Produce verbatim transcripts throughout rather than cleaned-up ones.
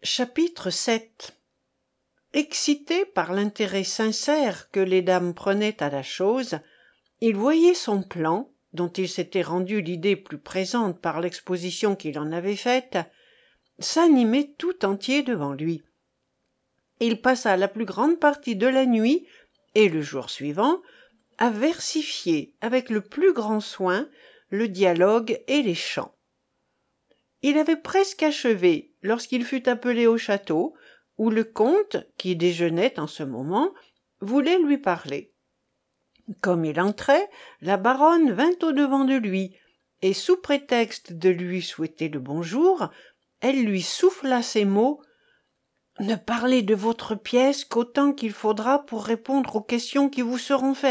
Chapitre sept. Excité par l'intérêt sincère que les dames prenaient à la chose, il voyait son plan, dont il s'était rendu l'idée plus présente par l'exposition qu'il en avait faite, s'animer tout entier devant lui. Il passa la plus grande partie de la nuit et le jour suivant à versifier avec le plus grand soin le dialogue et les chants. Il avait presque achevé lorsqu'il fut appelé au château, où le comte, qui déjeunait en ce moment, voulait lui parler. Comme il entrait, la baronne vint au-devant de lui, et sous prétexte de lui souhaiter le bonjour, elle lui souffla ces mots: « Ne parlez de votre pièce qu'autant qu'il faudra pour répondre aux questions qui vous seront faites. »«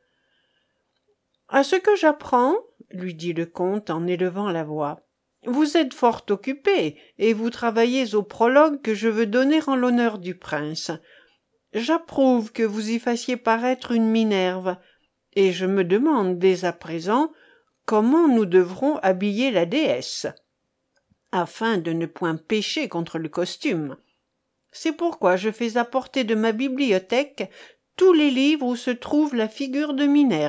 À ce que j'apprends, lui dit le comte en élevant la voix, vous êtes fort occupé, et vous travaillez au prologue que je veux donner en l'honneur du prince. J'approuve que vous y fassiez paraître une Minerve, et je me demande dès à présent comment nous devrons habiller la déesse, afin de ne point pécher contre le costume. C'est pourquoi je fais apporter de ma bibliothèque tous les livres où se trouve la figure de Minerve. »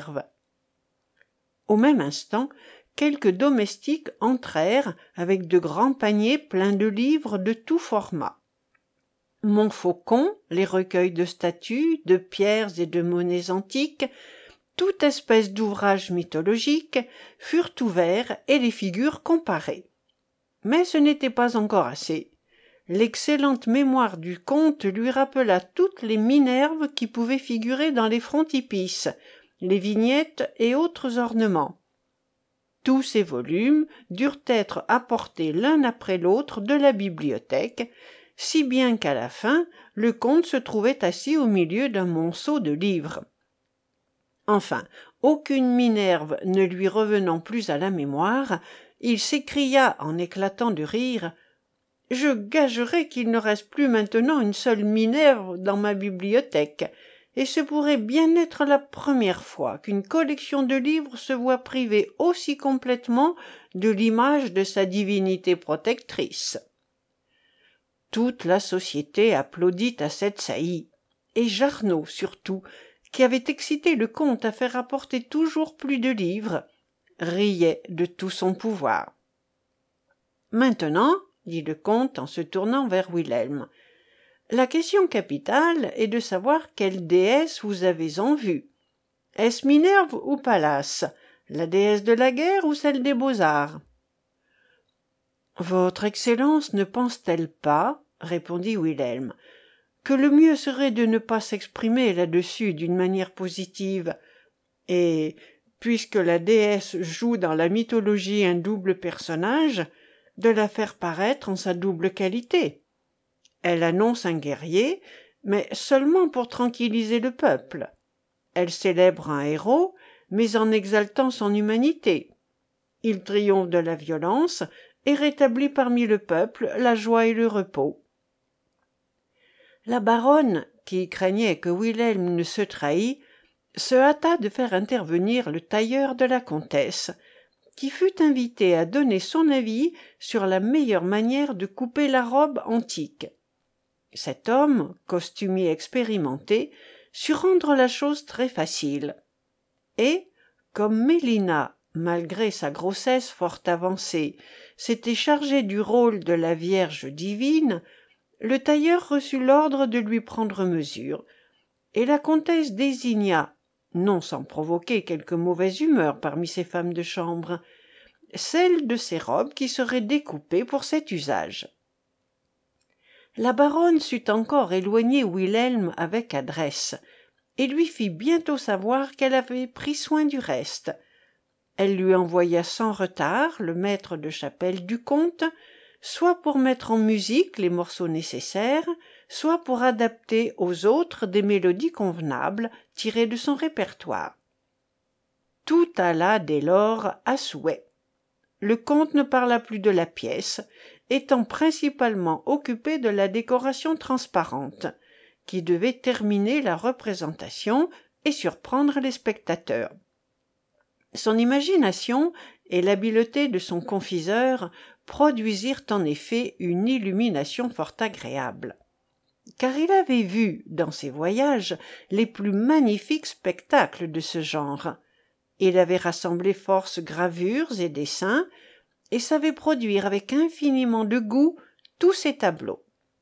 Au même instant, quelques domestiques entrèrent avec de grands paniers pleins de livres de tout format. Montfaucon, les recueils de statues, de pierres et de monnaies antiques, toute espèce d'ouvrages mythologiques furent ouverts et les figures comparées. Mais ce n'était pas encore assez. L'excellente mémoire du comte lui rappela toutes les Minerves qui pouvaient figurer dans les frontispices, les vignettes et autres ornements. Tous ces volumes durent être apportés l'un après l'autre de la bibliothèque, si bien qu'à la fin, le comte se trouvait assis au milieu d'un monceau de livres. Enfin, aucune Minerve ne lui revenant plus à la mémoire, il s'écria en éclatant de rire: « Je gagerais qu'il ne reste plus maintenant une seule Minerve dans ma bibliothèque, et ce pourrait bien être la première fois qu'une collection de livres se voit privée aussi complètement de l'image de sa divinité protectrice. » Toute la société applaudit à cette saillie, et Jarnaud surtout, qui avait excité le comte à faire apporter toujours plus de livres, riait de tout son pouvoir. « Maintenant, dit le comte en se tournant vers Wilhelm, la question capitale est de savoir quelle déesse vous avez en vue. Est-ce Minerve ou Pallas, la déesse de la guerre ou celle des beaux-arts? »« Votre Excellence ne pense-t-elle pas, répondit Wilhelm, que le mieux serait de ne pas s'exprimer là-dessus d'une manière positive, et, puisque la déesse joue dans la mythologie un double personnage, de la faire paraître en sa double qualité? Elle annonce un guerrier, mais seulement pour tranquilliser le peuple. Elle célèbre un héros, mais en exaltant son humanité. Il triomphe de la violence et rétablit parmi le peuple la joie et le repos. » La baronne, qui craignait que Wilhelm ne se trahît, se hâta de faire intervenir le tailleur de la comtesse, qui fut invité à donner son avis sur la meilleure manière de couper la robe antique. Cet homme, costumier expérimenté, sut rendre la chose très facile. Et, comme Mélina, malgré sa grossesse fort avancée, s'était chargée du rôle de la Vierge divine, le tailleur reçut l'ordre de lui prendre mesure, et la comtesse désigna, non sans provoquer quelque mauvaise humeur parmi ses femmes de chambre, celle de ses robes qui serait découpée pour cet usage. La baronne sut encore éloigner Wilhelm avec adresse, et lui fit bientôt savoir qu'elle avait pris soin du reste. Elle lui envoya sans retard le maître de chapelle du comte, soit pour mettre en musique les morceaux nécessaires, soit pour adapter aux autres des mélodies convenables tirées de son répertoire. Tout alla dès lors à souhait. Le comte ne parla plus de la pièce, étant principalement occupé de la décoration transparente, qui devait terminer la représentation et surprendre les spectateurs. Son imagination et l'habileté de son confiseur produisirent en effet une illumination fort agréable, car il avait vu, dans ses voyages, les plus magnifiques spectacles de ce genre. Il avait rassemblé force gravures et dessins, et savait produire avec infiniment de goût tous ces tableaux.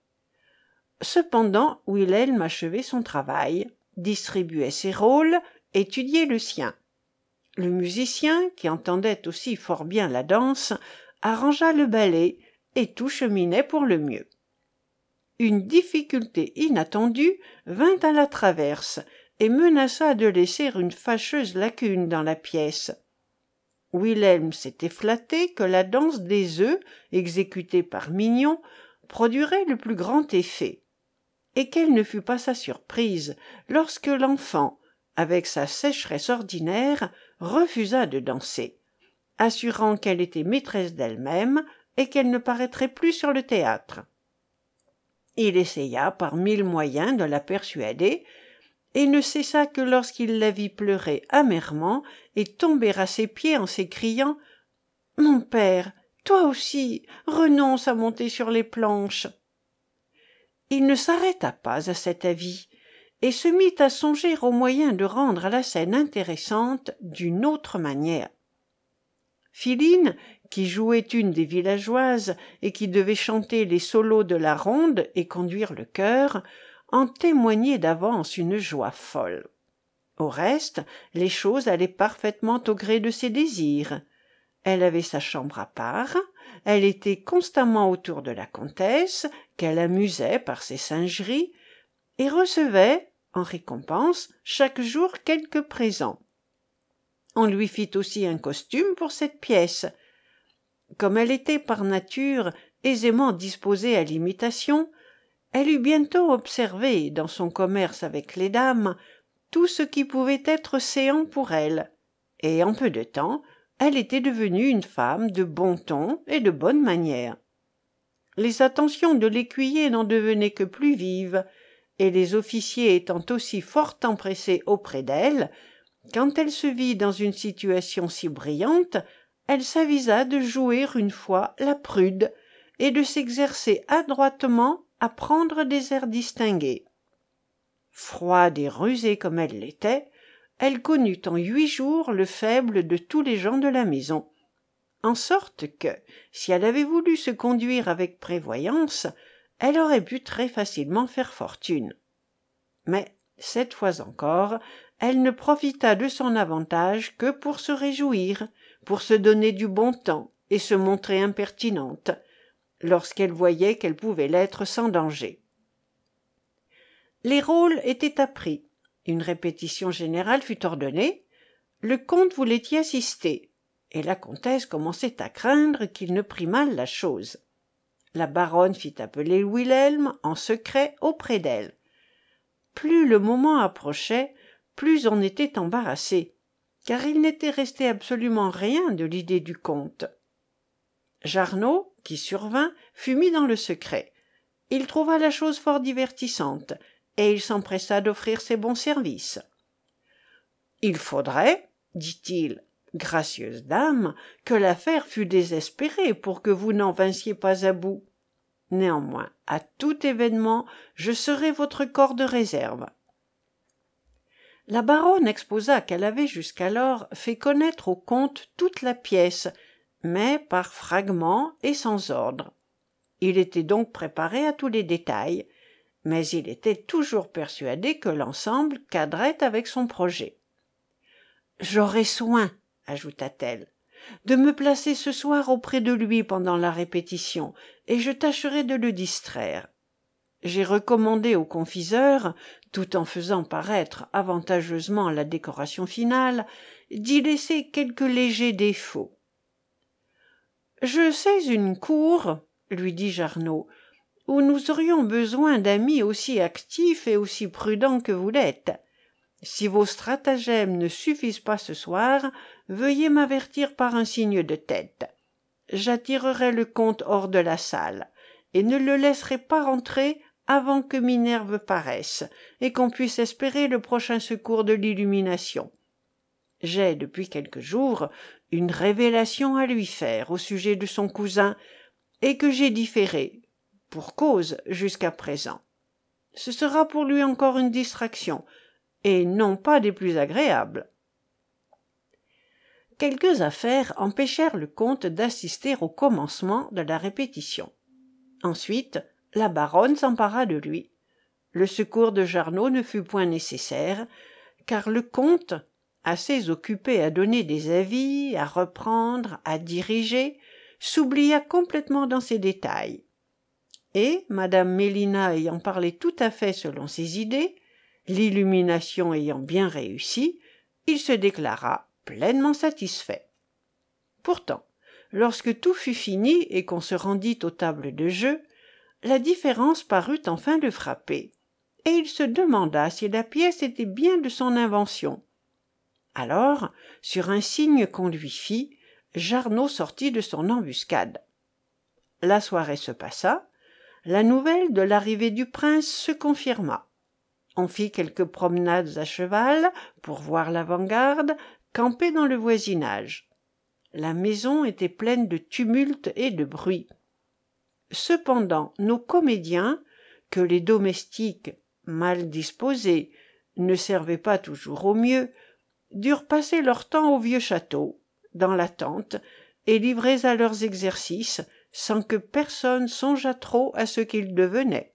Cependant, Wilhelm achevait son travail, distribuait ses rôles, étudiait le sien. Le musicien, qui entendait aussi fort bien la danse, arrangea le ballet, et tout cheminait pour le mieux. Une difficulté inattendue vint à la traverse, et menaça de laisser une fâcheuse lacune dans la pièce. Wilhelm s'était flatté que la danse des œufs, exécutée par Mignon, produirait le plus grand effet, et quelle ne fut pas sa surprise lorsque l'enfant, avec sa sécheresse ordinaire, refusa de danser, assurant qu'elle était maîtresse d'elle-même et qu'elle ne paraîtrait plus sur le théâtre. Il essaya par mille moyens de la persuader, et ne cessa que lorsqu'il la vit pleurer amèrement et tomber à ses pieds en s'écriant « Mon père, toi aussi, renonce à monter sur les planches !» Il ne s'arrêta pas à cet avis, et se mit à songer aux moyens de rendre la scène intéressante d'une autre manière. Philine, qui jouait une des villageoises et qui devait chanter les solos de la ronde et conduire le chœur, en témoignait d'avance une joie folle. Au reste, les choses allaient parfaitement au gré de ses désirs. Elle avait sa chambre à part, elle était constamment autour de la comtesse, qu'elle amusait par ses singeries, et recevait, en récompense, chaque jour quelques présents. On lui fit aussi un costume pour cette pièce. Comme elle était par nature aisément disposée à l'imitation, elle eut bientôt observé, dans son commerce avec les dames, tout ce qui pouvait être séant pour elle, et en peu de temps, elle était devenue une femme de bon ton et de bonne manière. Les attentions de l'écuyer n'en devenaient que plus vives, et les officiers étant aussi fort empressés auprès d'elle, quand elle se vit dans une situation si brillante, elle s'avisa de jouer une fois la prude et de s'exercer adroitement à prendre des airs distingués. Froide et rusée comme elle l'était, elle connut en huit jours le faible de tous les gens de la maison, en sorte que, si elle avait voulu se conduire avec prévoyance, elle aurait pu très facilement faire fortune. Mais, cette fois encore, elle ne profita de son avantage que pour se réjouir, pour se donner du bon temps et se montrer impertinente, lorsqu'elle voyait qu'elle pouvait l'être sans danger. Les rôles étaient appris, une répétition générale fut ordonnée, le comte voulait y assister, et la comtesse commençait à craindre qu'il ne prît mal la chose. La baronne fit appeler Wilhelm en secret auprès d'elle. Plus le moment approchait, plus on était embarrassé, car il n'était resté absolument rien de l'idée du comte. Jarnaud, qui survint, fut mis dans le secret. Il trouva la chose fort divertissante, et il s'empressa d'offrir ses bons services. « Il faudrait, dit-il, gracieuse dame, que l'affaire fût désespérée pour que vous n'en vinssiez pas à bout. Néanmoins, à tout événement, je serai votre corps de réserve. » La baronne exposa qu'elle avait jusqu'alors fait connaître au comte toute la pièce, mais par fragments et sans ordre. Il était donc préparé à tous les détails, mais il était toujours persuadé que l'ensemble cadrait avec son projet. « J'aurai soin, ajouta-t-elle, de me placer ce soir auprès de lui pendant la répétition, et je tâcherai de le distraire. J'ai recommandé au confiseur, tout en faisant paraître avantageusement la décoration finale, d'y laisser quelques légers défauts. « Je sais une cour, lui dit Jarnaud, où nous aurions besoin d'amis aussi actifs et aussi prudents que vous l'êtes. Si vos stratagèmes ne suffisent pas ce soir, veuillez m'avertir par un signe de tête. J'attirerai le comte hors de la salle, et ne le laisserai pas rentrer avant que Minerve paraisse, et qu'on puisse espérer le prochain secours de l'illumination. J'ai, depuis quelques jours, une révélation à lui faire au sujet de son cousin, et que j'ai différé, pour cause, jusqu'à présent. Ce sera pour lui encore une distraction, et non pas des plus agréables. » Quelques affaires empêchèrent le comte d'assister au commencement de la répétition. Ensuite, la baronne s'empara de lui. Le secours de Jarnaud ne fut point nécessaire, car le comte, assez occupé à donner des avis, à reprendre, à diriger, s'oublia complètement dans ces détails. Et, madame Mélina ayant parlé tout à fait selon ses idées, l'illumination ayant bien réussi, il se déclara pleinement satisfait. Pourtant, lorsque tout fut fini et qu'on se rendit aux tables de jeu, la différence parut enfin le frapper, et il se demanda si la pièce était bien de son invention. Alors, sur un signe qu'on lui fit, Jarnaud sortit de son embuscade. La soirée se passa, la nouvelle de l'arrivée du prince se confirma. On fit quelques promenades à cheval pour voir l'avant-garde campée dans le voisinage. La maison était pleine de tumulte et de bruit. Cependant, nos comédiens, que les domestiques, mal disposés, ne servaient pas toujours au mieux, durent passer leur temps au vieux château, dans l'attente, et livrés à leurs exercices, sans que personne songeât trop à ce qu'ils devenaient.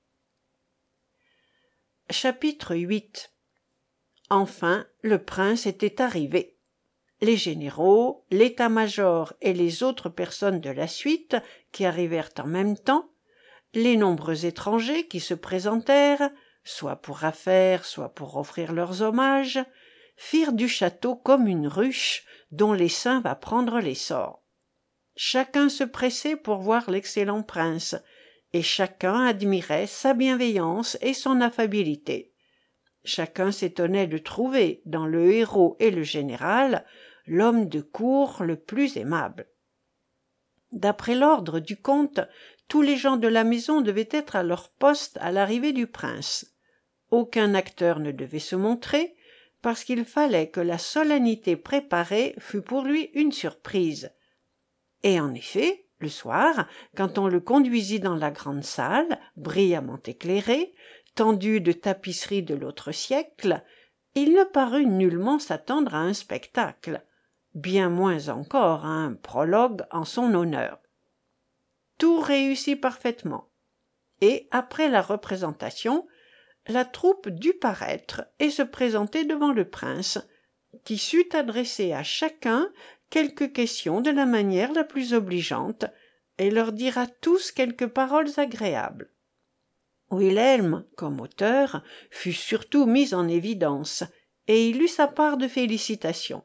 Chapitre huit. Enfin, le prince était arrivé. Les généraux, l'état-major et les autres personnes de la suite, qui arrivèrent en même temps, les nombreux étrangers qui se présentèrent, soit pour affaires, soit pour offrir leurs hommages, firent du château comme une ruche dont l'essaim va prendre l'essor. Chacun se pressait pour voir l'excellent prince, et chacun admirait sa bienveillance et son affabilité. Chacun s'étonnait de trouver, dans le héros et le général, l'homme de cour le plus aimable. D'après l'ordre du comte, tous les gens de la maison devaient être à leur poste à l'arrivée du prince. Aucun acteur ne devait se montrer, parce qu'il fallait que la solennité préparée fût pour lui une surprise. Et en effet, le soir, quand on le conduisit dans la grande salle, brillamment éclairée, tendue de tapisseries de l'autre siècle, il ne parut nullement s'attendre à un spectacle, bien moins encore à un prologue en son honneur. Tout réussit parfaitement, et après la représentation, la troupe dut paraître et se présenter devant le prince, qui sut adresser à chacun quelques questions de la manière la plus obligeante, et leur dire à tous quelques paroles agréables. Wilhelm, comme auteur, fut surtout mis en évidence, et il eut sa part de félicitations.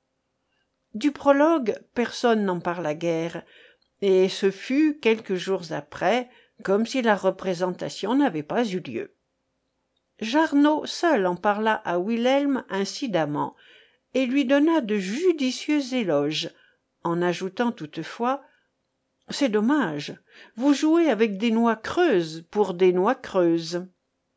Du prologue, personne n'en parla guère, et ce fut, quelques jours après, comme si la représentation n'avait pas eu lieu. Jarnaud seul en parla à Wilhelm incidemment, et lui donna de judicieux éloges, en ajoutant toutefois « C'est dommage, vous jouez avec des noix creuses pour des noix creuses. »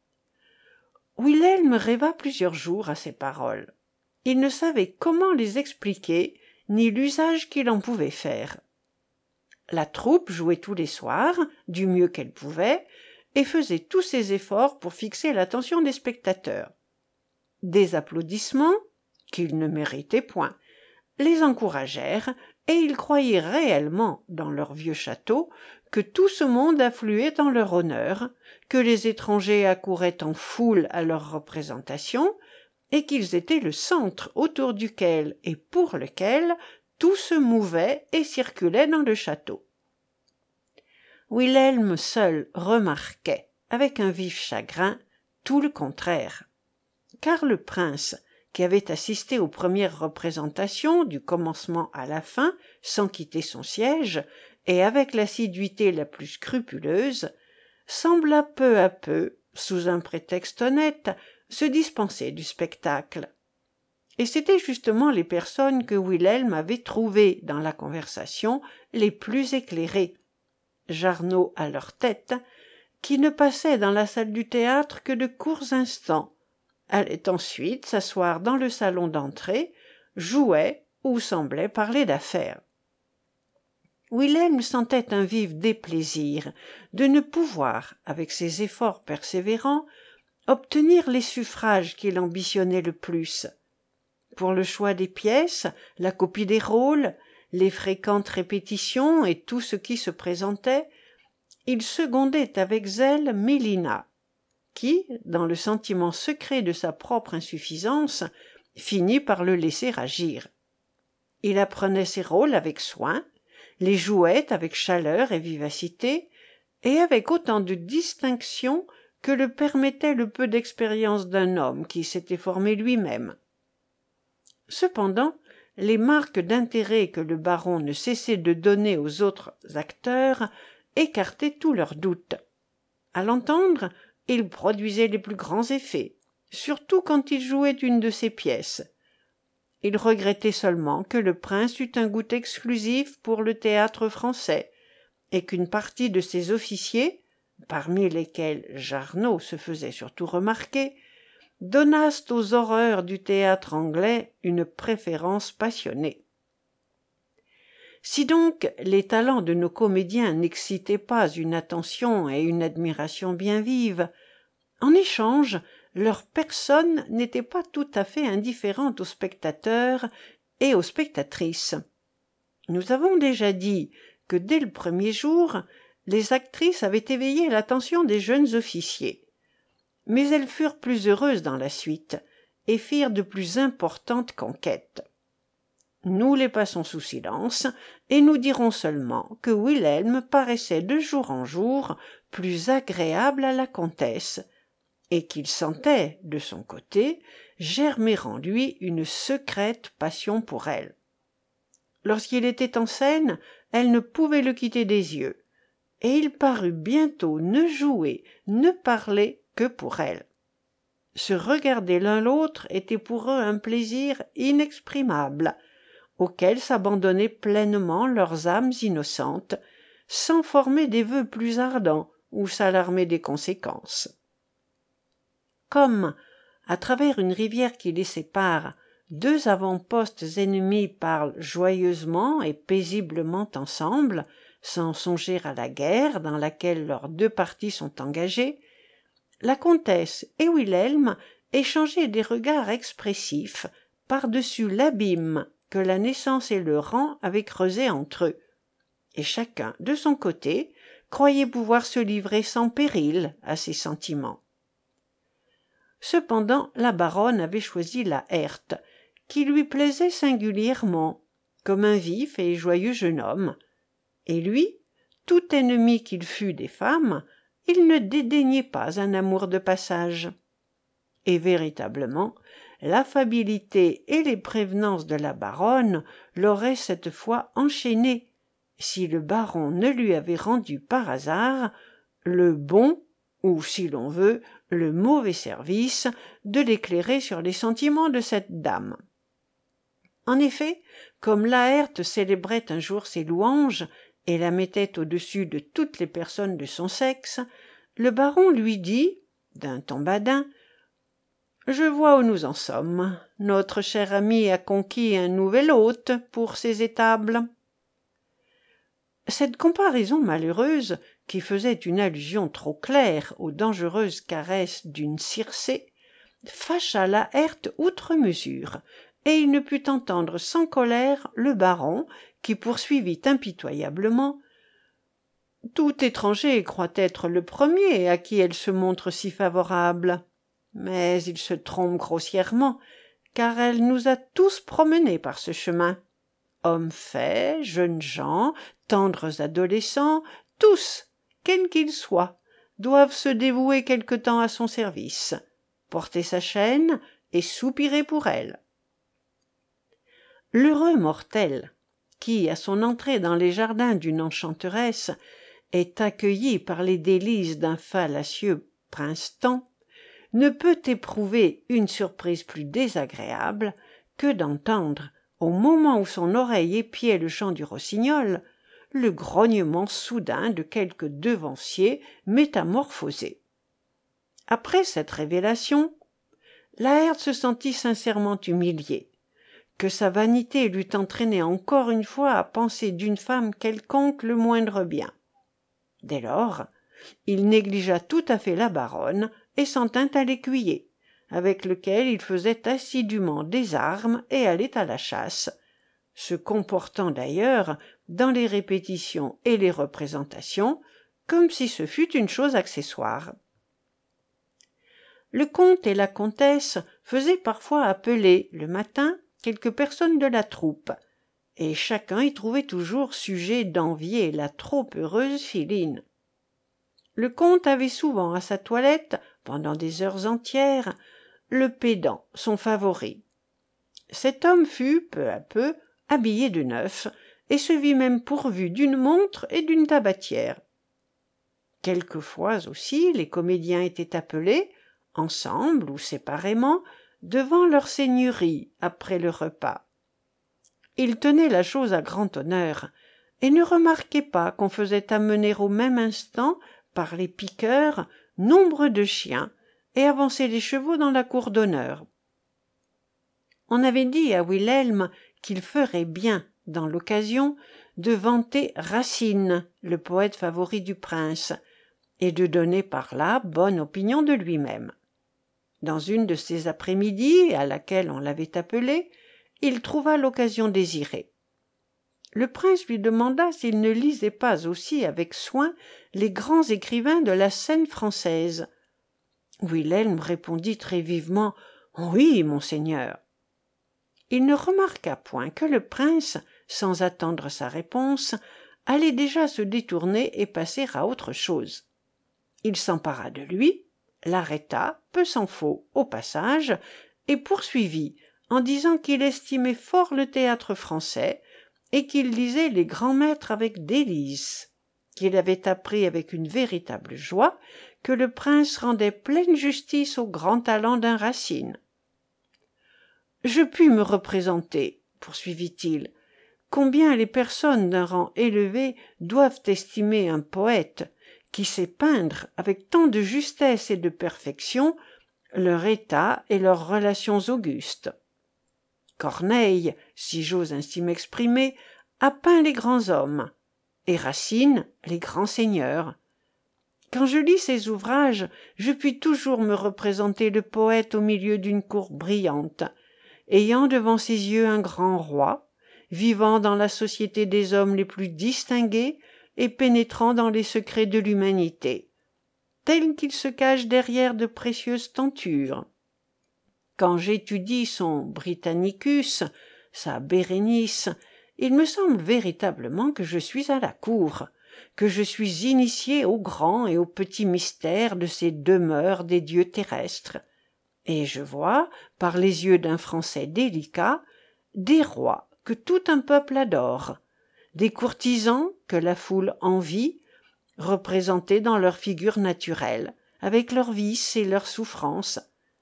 Wilhelm rêva plusieurs jours à ces paroles. Il ne savait comment les expliquer, ni l'usage qu'il en pouvait faire. La troupe jouait tous les soirs, du mieux qu'elle pouvait, et faisait tous ses efforts pour fixer l'attention des spectateurs. Des applaudissements, qu'ils ne méritaient point, les encouragèrent, et ils croyaient réellement, dans leur vieux château, que tout ce monde affluait en leur honneur, que les étrangers accouraient en foule à leur représentation, et qu'ils étaient le centre autour duquel et pour lequel tout se mouvait et circulait dans le château. Wilhelm seul remarquait, avec un vif chagrin, tout le contraire. Car le prince, qui avait assisté aux premières représentations du commencement à la fin, sans quitter son siège, et avec l'assiduité la plus scrupuleuse, sembla peu à peu, sous un prétexte honnête, se dispenser du spectacle. Et c'étaient justement les personnes que Wilhelm avait trouvées dans la conversation les plus éclairées, Jarnaud à leur tête, qui ne passaient dans la salle du théâtre que de courts instants, allaient ensuite s'asseoir dans le salon d'entrée, jouaient ou semblaient parler d'affaires. Wilhelm sentait un vif déplaisir de ne pouvoir, avec ses efforts persévérants, obtenir les suffrages qu'il ambitionnait le plus. Pour le choix des pièces, la copie des rôles, les fréquentes répétitions et tout ce qui se présentait, il secondait avec zèle Mélina, qui, dans le sentiment secret de sa propre insuffisance, finit par le laisser agir. Il apprenait ses rôles avec soin, les jouait avec chaleur et vivacité, et avec autant de distinction que le permettait le peu d'expérience d'un homme qui s'était formé lui-même. Cependant, les marques d'intérêt que le baron ne cessait de donner aux autres acteurs écartaient tous leurs doutes. À l'entendre, il produisait les plus grands effets, surtout quand il jouait une de ses pièces. Il regrettait seulement que le prince eût un goût exclusif pour le théâtre français, et qu'une partie de ses officiers, parmi lesquels Jarnaud se faisait surtout remarquer, donnassent aux horreurs du théâtre anglais une préférence passionnée. Si donc les talents de nos comédiens n'excitaient pas une attention et une admiration bien vives, en échange, leur personne n'était pas tout à fait indifférente aux spectateurs et aux spectatrices. Nous avons déjà dit que dès le premier jour, les actrices avaient éveillé l'attention des jeunes officiers. Mais elles furent plus heureuses dans la suite et firent de plus importantes conquêtes. Nous les passons sous silence et nous dirons seulement que Wilhelm paraissait de jour en jour plus agréable à la comtesse et qu'il sentait, de son côté, germer en lui une secrète passion pour elle. Lorsqu'il était en scène, elle ne pouvait le quitter des yeux, et il parut bientôt ne jouer, ne parler que pour elle. Se regarder l'un l'autre était pour eux un plaisir inexprimable, auquel s'abandonnaient pleinement leurs âmes innocentes, sans former des vœux plus ardents ou s'alarmer des conséquences. Comme, à travers une rivière qui les sépare, deux avant-postes ennemis parlent joyeusement et paisiblement ensemble, sans songer à la guerre dans laquelle leurs deux parties sont engagées, la comtesse et Wilhelm échangeaient des regards expressifs par-dessus l'abîme que la naissance et le rang avaient creusé entre eux, et chacun, de son côté, croyait pouvoir se livrer sans péril à ses sentiments. Cependant, la baronne avait choisi la Herth, qui lui plaisait singulièrement, comme un vif et joyeux jeune homme, et lui, tout ennemi qu'il fût des femmes, il ne dédaignait pas un amour de passage. Et véritablement, l'affabilité et les prévenances de la baronne l'auraient cette fois enchaîné, si le baron ne lui avait rendu par hasard le bon, ou si l'on veut, le mauvais service de l'éclairer sur les sentiments de cette dame. En effet, comme Laërte célébrait un jour ses louanges et la mettait au-dessus de toutes les personnes de son sexe, le baron lui dit, d'un ton badin, « Je vois où nous en sommes. Notre cher ami a conquis un nouvel hôte pour ses étables. » Cette comparaison malheureuse, qui faisait une allusion trop claire aux dangereuses caresses d'une Circé, fâcha Laërte outre mesure, et il ne put entendre sans colère le baron, qui poursuivit impitoyablement. « Tout étranger croit être le premier à qui elle se montre si favorable. Mais il se trompe grossièrement, car elle nous a tous promenés par ce chemin. Hommes faits, jeunes gens, tendres adolescents, tous, quels qu'ils soient, doivent se dévouer quelque temps à son service, porter sa chaîne et soupirer pour elle. L'heureux mortel, qui, à son entrée dans les jardins d'une enchanteresse, est accueilli par les délices d'un fallacieux princeton, ne peut éprouver une surprise plus désagréable que d'entendre, au moment où son oreille épiait le chant du rossignol, le grognement soudain de quelque devancier métamorphosé. Après cette révélation, Laërte se sentit sincèrement humilié. que sa vanité l'eût entraîné encore une fois à penser d'une femme quelconque le moindre bien. Dès lors, il négligea tout à fait la baronne et s'en tint à l'écuyer, avec lequel il faisait assidûment des armes et allait à la chasse, se comportant d'ailleurs, dans les répétitions et les représentations, comme si ce fût une chose accessoire. Le comte et la comtesse faisaient parfois appeler, le matin, quelques personnes de la troupe, et chacun y trouvait toujours sujet d'envier la trop heureuse Philine. Le comte avait souvent à sa toilette, pendant des heures entières, le pédant, son favori. Cet homme fut, peu à peu, habillé de neuf, et se vit même pourvu d'une montre et d'une tabatière. Quelquefois aussi les comédiens étaient appelés, ensemble ou séparément, devant leur seigneurie après le repas. Ils tenaient la chose à grand honneur, et ne remarquaient pas qu'on faisait amener au même instant, par les piqueurs, nombre de chiens, et avancer les chevaux dans la cour d'honneur. On avait dit à Wilhelm qu'il ferait bien, dans l'occasion, de vanter Racine, le poète favori du prince, et de donner par là bonne opinion de lui-même. Dans une de ces après-midi à laquelle on l'avait appelé, il trouva l'occasion désirée. Le prince lui demanda s'il ne lisait pas aussi avec soin les grands écrivains de la scène française. Wilhelm répondit très vivement « Oui, monseigneur ». Il ne remarqua point que le prince, sans attendre sa réponse, allait déjà se détourner et passer à autre chose. Il s'empara de lui, l'arrêta, peu s'en faut, au passage, et poursuivit, en disant qu'il estimait fort le théâtre français, et qu'il lisait les grands maîtres avec délices, qu'il avait appris avec une véritable joie que le prince rendait pleine justice au grand talent d'un Racine. Je puis me représenter, poursuivit-il, combien les personnes d'un rang élevé doivent estimer un poète qui sait peindre avec tant de justesse et de perfection leur état et leurs relations augustes. Corneille, si j'ose ainsi m'exprimer, a peint les grands hommes, et Racine les grands seigneurs. Quand je lis ces ouvrages, je puis toujours me représenter le poète au milieu d'une cour brillante, ayant devant ses yeux un grand roi, vivant dans la société des hommes les plus distingués et pénétrant dans les secrets de l'humanité, tel qu'il se cache derrière de précieuses tentures. Quand j'étudie son Britannicus, sa Bérénice, il me semble véritablement que je suis à la cour, que je suis initié aux grands et aux petits mystères de ces demeures des dieux terrestres, et je vois, par les yeux d'un Français délicat, des rois que tout un peuple adore, des courtisans que la foule envie, représentés dans leur figure naturelle, avec leurs vices et leurs souffrances.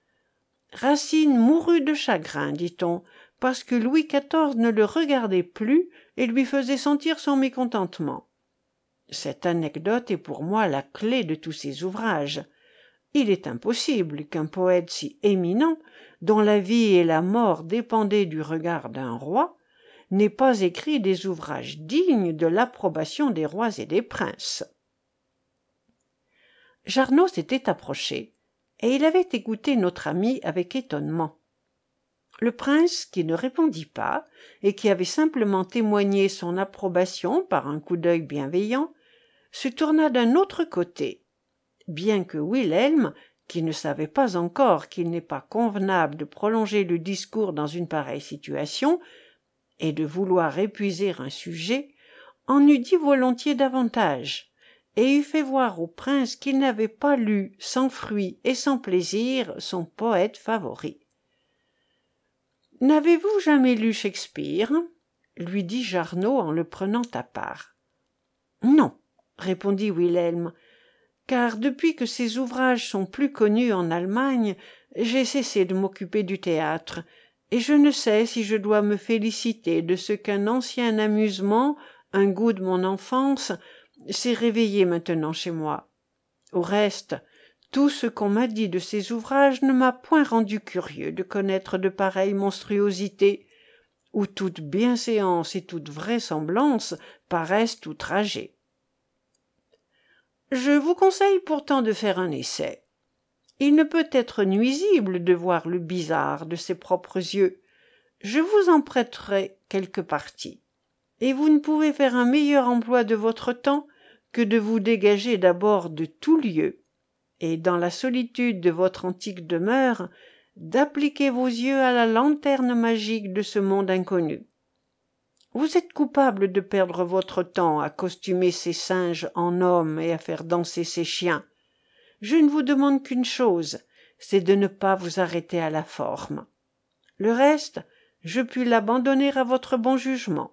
Racine mourut de chagrin, dit-on, parce que Louis quatorze ne le regardait plus et lui faisait sentir son mécontentement. Cette anecdote est pour moi la clé de tous ses ouvrages. Il est impossible qu'un poète si éminent, dont la vie et la mort dépendaient du regard d'un roi, n'ait pas écrit des ouvrages dignes de l'approbation des rois et des princes. Jarnaud s'était approché, et il avait écouté notre ami avec étonnement. Le prince, qui ne répondit pas, et qui avait simplement témoigné son approbation par un coup d'œil bienveillant, se tourna d'un autre côté, bien que Wilhelm, qui ne savait pas encore qu'il n'est pas convenable de prolonger le discours dans une pareille situation, et de vouloir épuiser un sujet, en eût dit volontiers davantage, et eût fait voir au prince qu'il n'avait pas lu sans fruit et sans plaisir son poète favori. « N'avez-vous jamais lu Shakespeare ?» lui dit Jarnaud en le prenant à part. « Non, » répondit Wilhelm, « car depuis que ses ouvrages sont plus connus en Allemagne, j'ai cessé de m'occuper du théâtre, et je ne sais si je dois me féliciter de ce qu'un ancien amusement, un goût de mon enfance, s'est réveillé maintenant chez moi. Au reste, tout ce qu'on m'a dit de ces ouvrages ne m'a point rendu curieux de connaître de pareilles monstruosités, où toute bienséance et toute vraisemblance paraissent outragées. Je vous conseille pourtant de faire un essai. Il ne peut être nuisible de voir le bizarre de ses propres yeux. Je vous en prêterai quelques parties. Et vous ne pouvez faire un meilleur emploi de votre temps que de vous dégager d'abord de tout lieu, et dans la solitude de votre antique demeure, d'appliquer vos yeux à la lanterne magique de ce monde inconnu. Vous êtes coupable de perdre votre temps à costumer ces singes en hommes et à faire danser ces chiens. Je ne vous demande qu'une chose, c'est de ne pas vous arrêter à la forme. Le reste, je puis l'abandonner à votre bon jugement.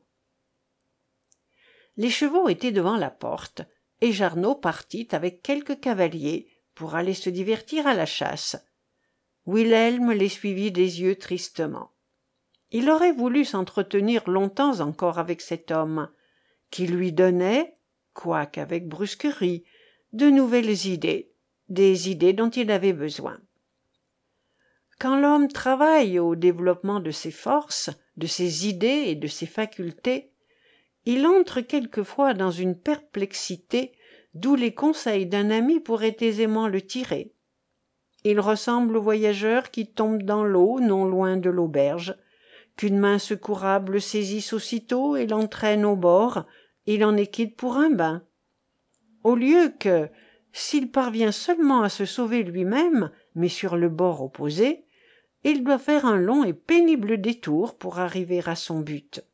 Les chevaux étaient devant la porte, et Jarnaud partit avec quelques cavaliers pour aller se divertir à la chasse. Wilhelm les suivit des yeux tristement. Il aurait voulu s'entretenir longtemps encore avec cet homme, qui lui donnait, quoique avec brusquerie, de nouvelles idées, des idées dont il avait besoin. Quand l'homme travaille au développement de ses forces, de ses idées et de ses facultés, il entre quelquefois dans une perplexité d'où les conseils d'un ami pourraient aisément le tirer. Il ressemble au voyageur qui tombe dans l'eau non loin de l'auberge, qu'une main secourable saisisse aussitôt et l'entraîne au bord, il en est quitte pour un bain. Au lieu que, s'il parvient seulement à se sauver lui-même, mais sur le bord opposé, il doit faire un long et pénible détour pour arriver à son but.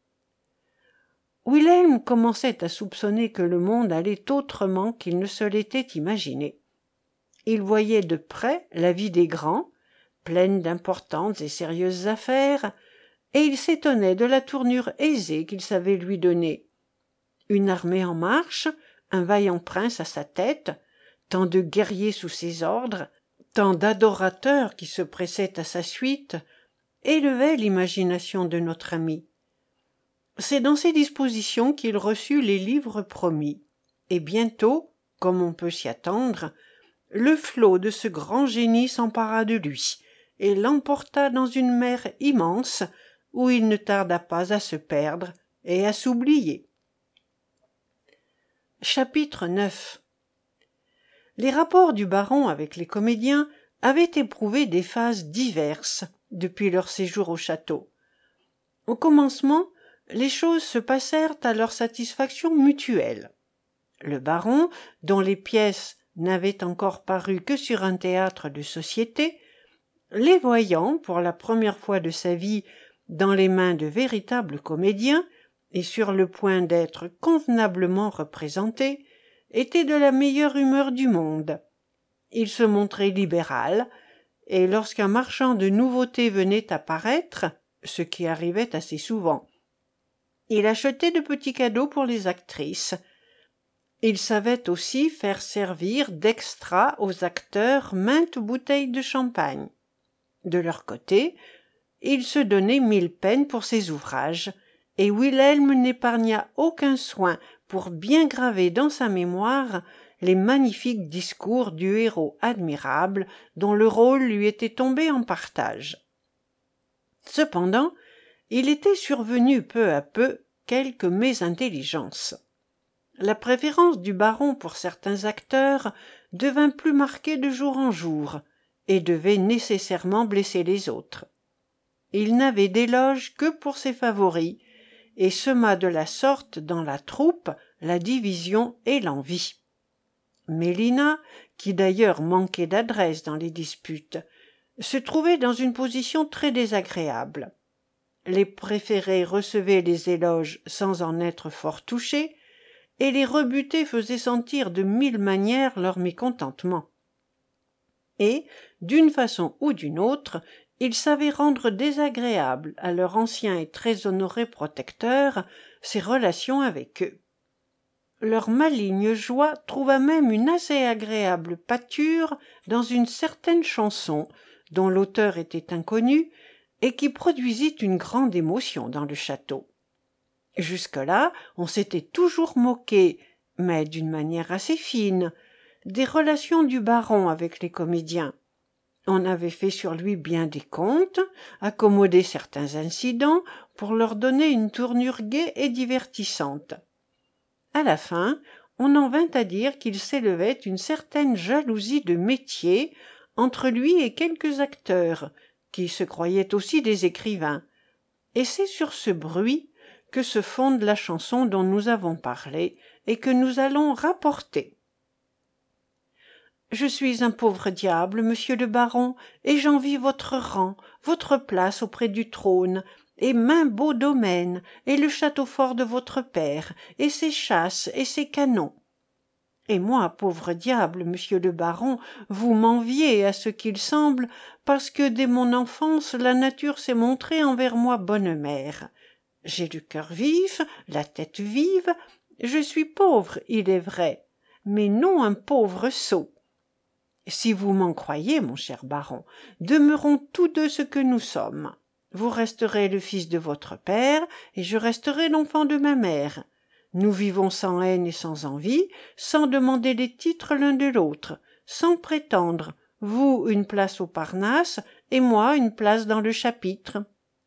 Wilhelm commençait à soupçonner que le monde allait autrement qu'il ne se l'était imaginé. Il voyait de près la vie des grands, pleine d'importantes et sérieuses affaires, et il s'étonnait de la tournure aisée qu'il savait lui donner. Une armée en marche, un vaillant prince à sa tête, tant de guerriers sous ses ordres, tant d'adorateurs qui se pressaient à sa suite, élevaient l'imagination de notre ami. C'est dans ces dispositions qu'il reçut les livres promis, et bientôt, comme on peut s'y attendre, le flot de ce grand génie s'empara de lui et l'emporta dans une mer immense où il ne tarda pas à se perdre et à s'oublier. Chapitre neuf. Les rapports du baron avec les comédiens avaient éprouvé des phases diverses depuis leur séjour au château. Au commencement, les choses se passèrent à leur satisfaction mutuelle. Le baron, dont les pièces n'avaient encore paru que sur un théâtre de société, les voyant, pour la première fois de sa vie, dans les mains de véritables comédiens, et sur le point d'être convenablement représentés, était de la meilleure humeur du monde. Il se montrait libéral, et lorsqu'un marchand de nouveautés venait à paraître, ce qui arrivait assez souvent, il achetait de petits cadeaux pour les actrices. Il savait aussi faire servir d'extra aux acteurs maintes bouteilles de champagne. De leur côté, ils se donnaient mille peines pour ces ouvrages, et Wilhelm n'épargna aucun soin pour bien graver dans sa mémoire les magnifiques discours du héros admirable dont le rôle lui était tombé en partage. Cependant, il était survenu peu à peu quelques mésintelligences. La préférence du baron pour certains acteurs devint plus marquée de jour en jour et devait nécessairement blesser les autres. Il n'avait d'éloge que pour ses favoris et sema de la sorte dans la troupe la division et l'envie. Mélina, qui d'ailleurs manquait d'adresse dans les disputes, se trouvait dans une position très désagréable. Les préférés recevaient les éloges sans en être fort touchés, et les rebutés faisaient sentir de mille manières leur mécontentement. Et, d'une façon ou d'une autre, ils savaient rendre désagréable à leur ancien et très honoré protecteur ses relations avec eux. Leur maligne joie trouva même une assez agréable pâture dans une certaine chanson dont l'auteur était inconnu et qui produisit une grande émotion dans le château. Jusque-là, on s'était toujours moqué, mais d'une manière assez fine, des relations du baron avec les comédiens. On avait fait sur lui bien des contes, accommodé certains incidents pour leur donner une tournure gaie et divertissante. À la fin, on en vint à dire qu'il s'élevait une certaine jalousie de métier entre lui et quelques acteurs, qui se croyaient aussi des écrivains. Et c'est sur ce bruit que se fonde la chanson dont nous avons parlé et que nous allons rapporter. Je suis un pauvre diable, monsieur le baron, et j'envie votre rang, votre place auprès du trône, et maint beau domaine, et le château fort de votre père, et ses chasses, et ses canons. Et moi, pauvre diable, monsieur le baron, vous m'enviez à ce qu'il semble, parce que dès mon enfance la nature s'est montrée envers moi bonne mère. J'ai le cœur vif, la tête vive, je suis pauvre, il est vrai, mais non un pauvre sot. Si vous m'en croyez, mon cher baron, demeurons tous deux ce que nous sommes. Vous resterez le fils de votre père, et je resterai l'enfant de ma mère. Nous vivons sans haine et sans envie, sans demander les titres l'un de l'autre, sans prétendre, vous une place au Parnasse, et moi une place dans le chapitre.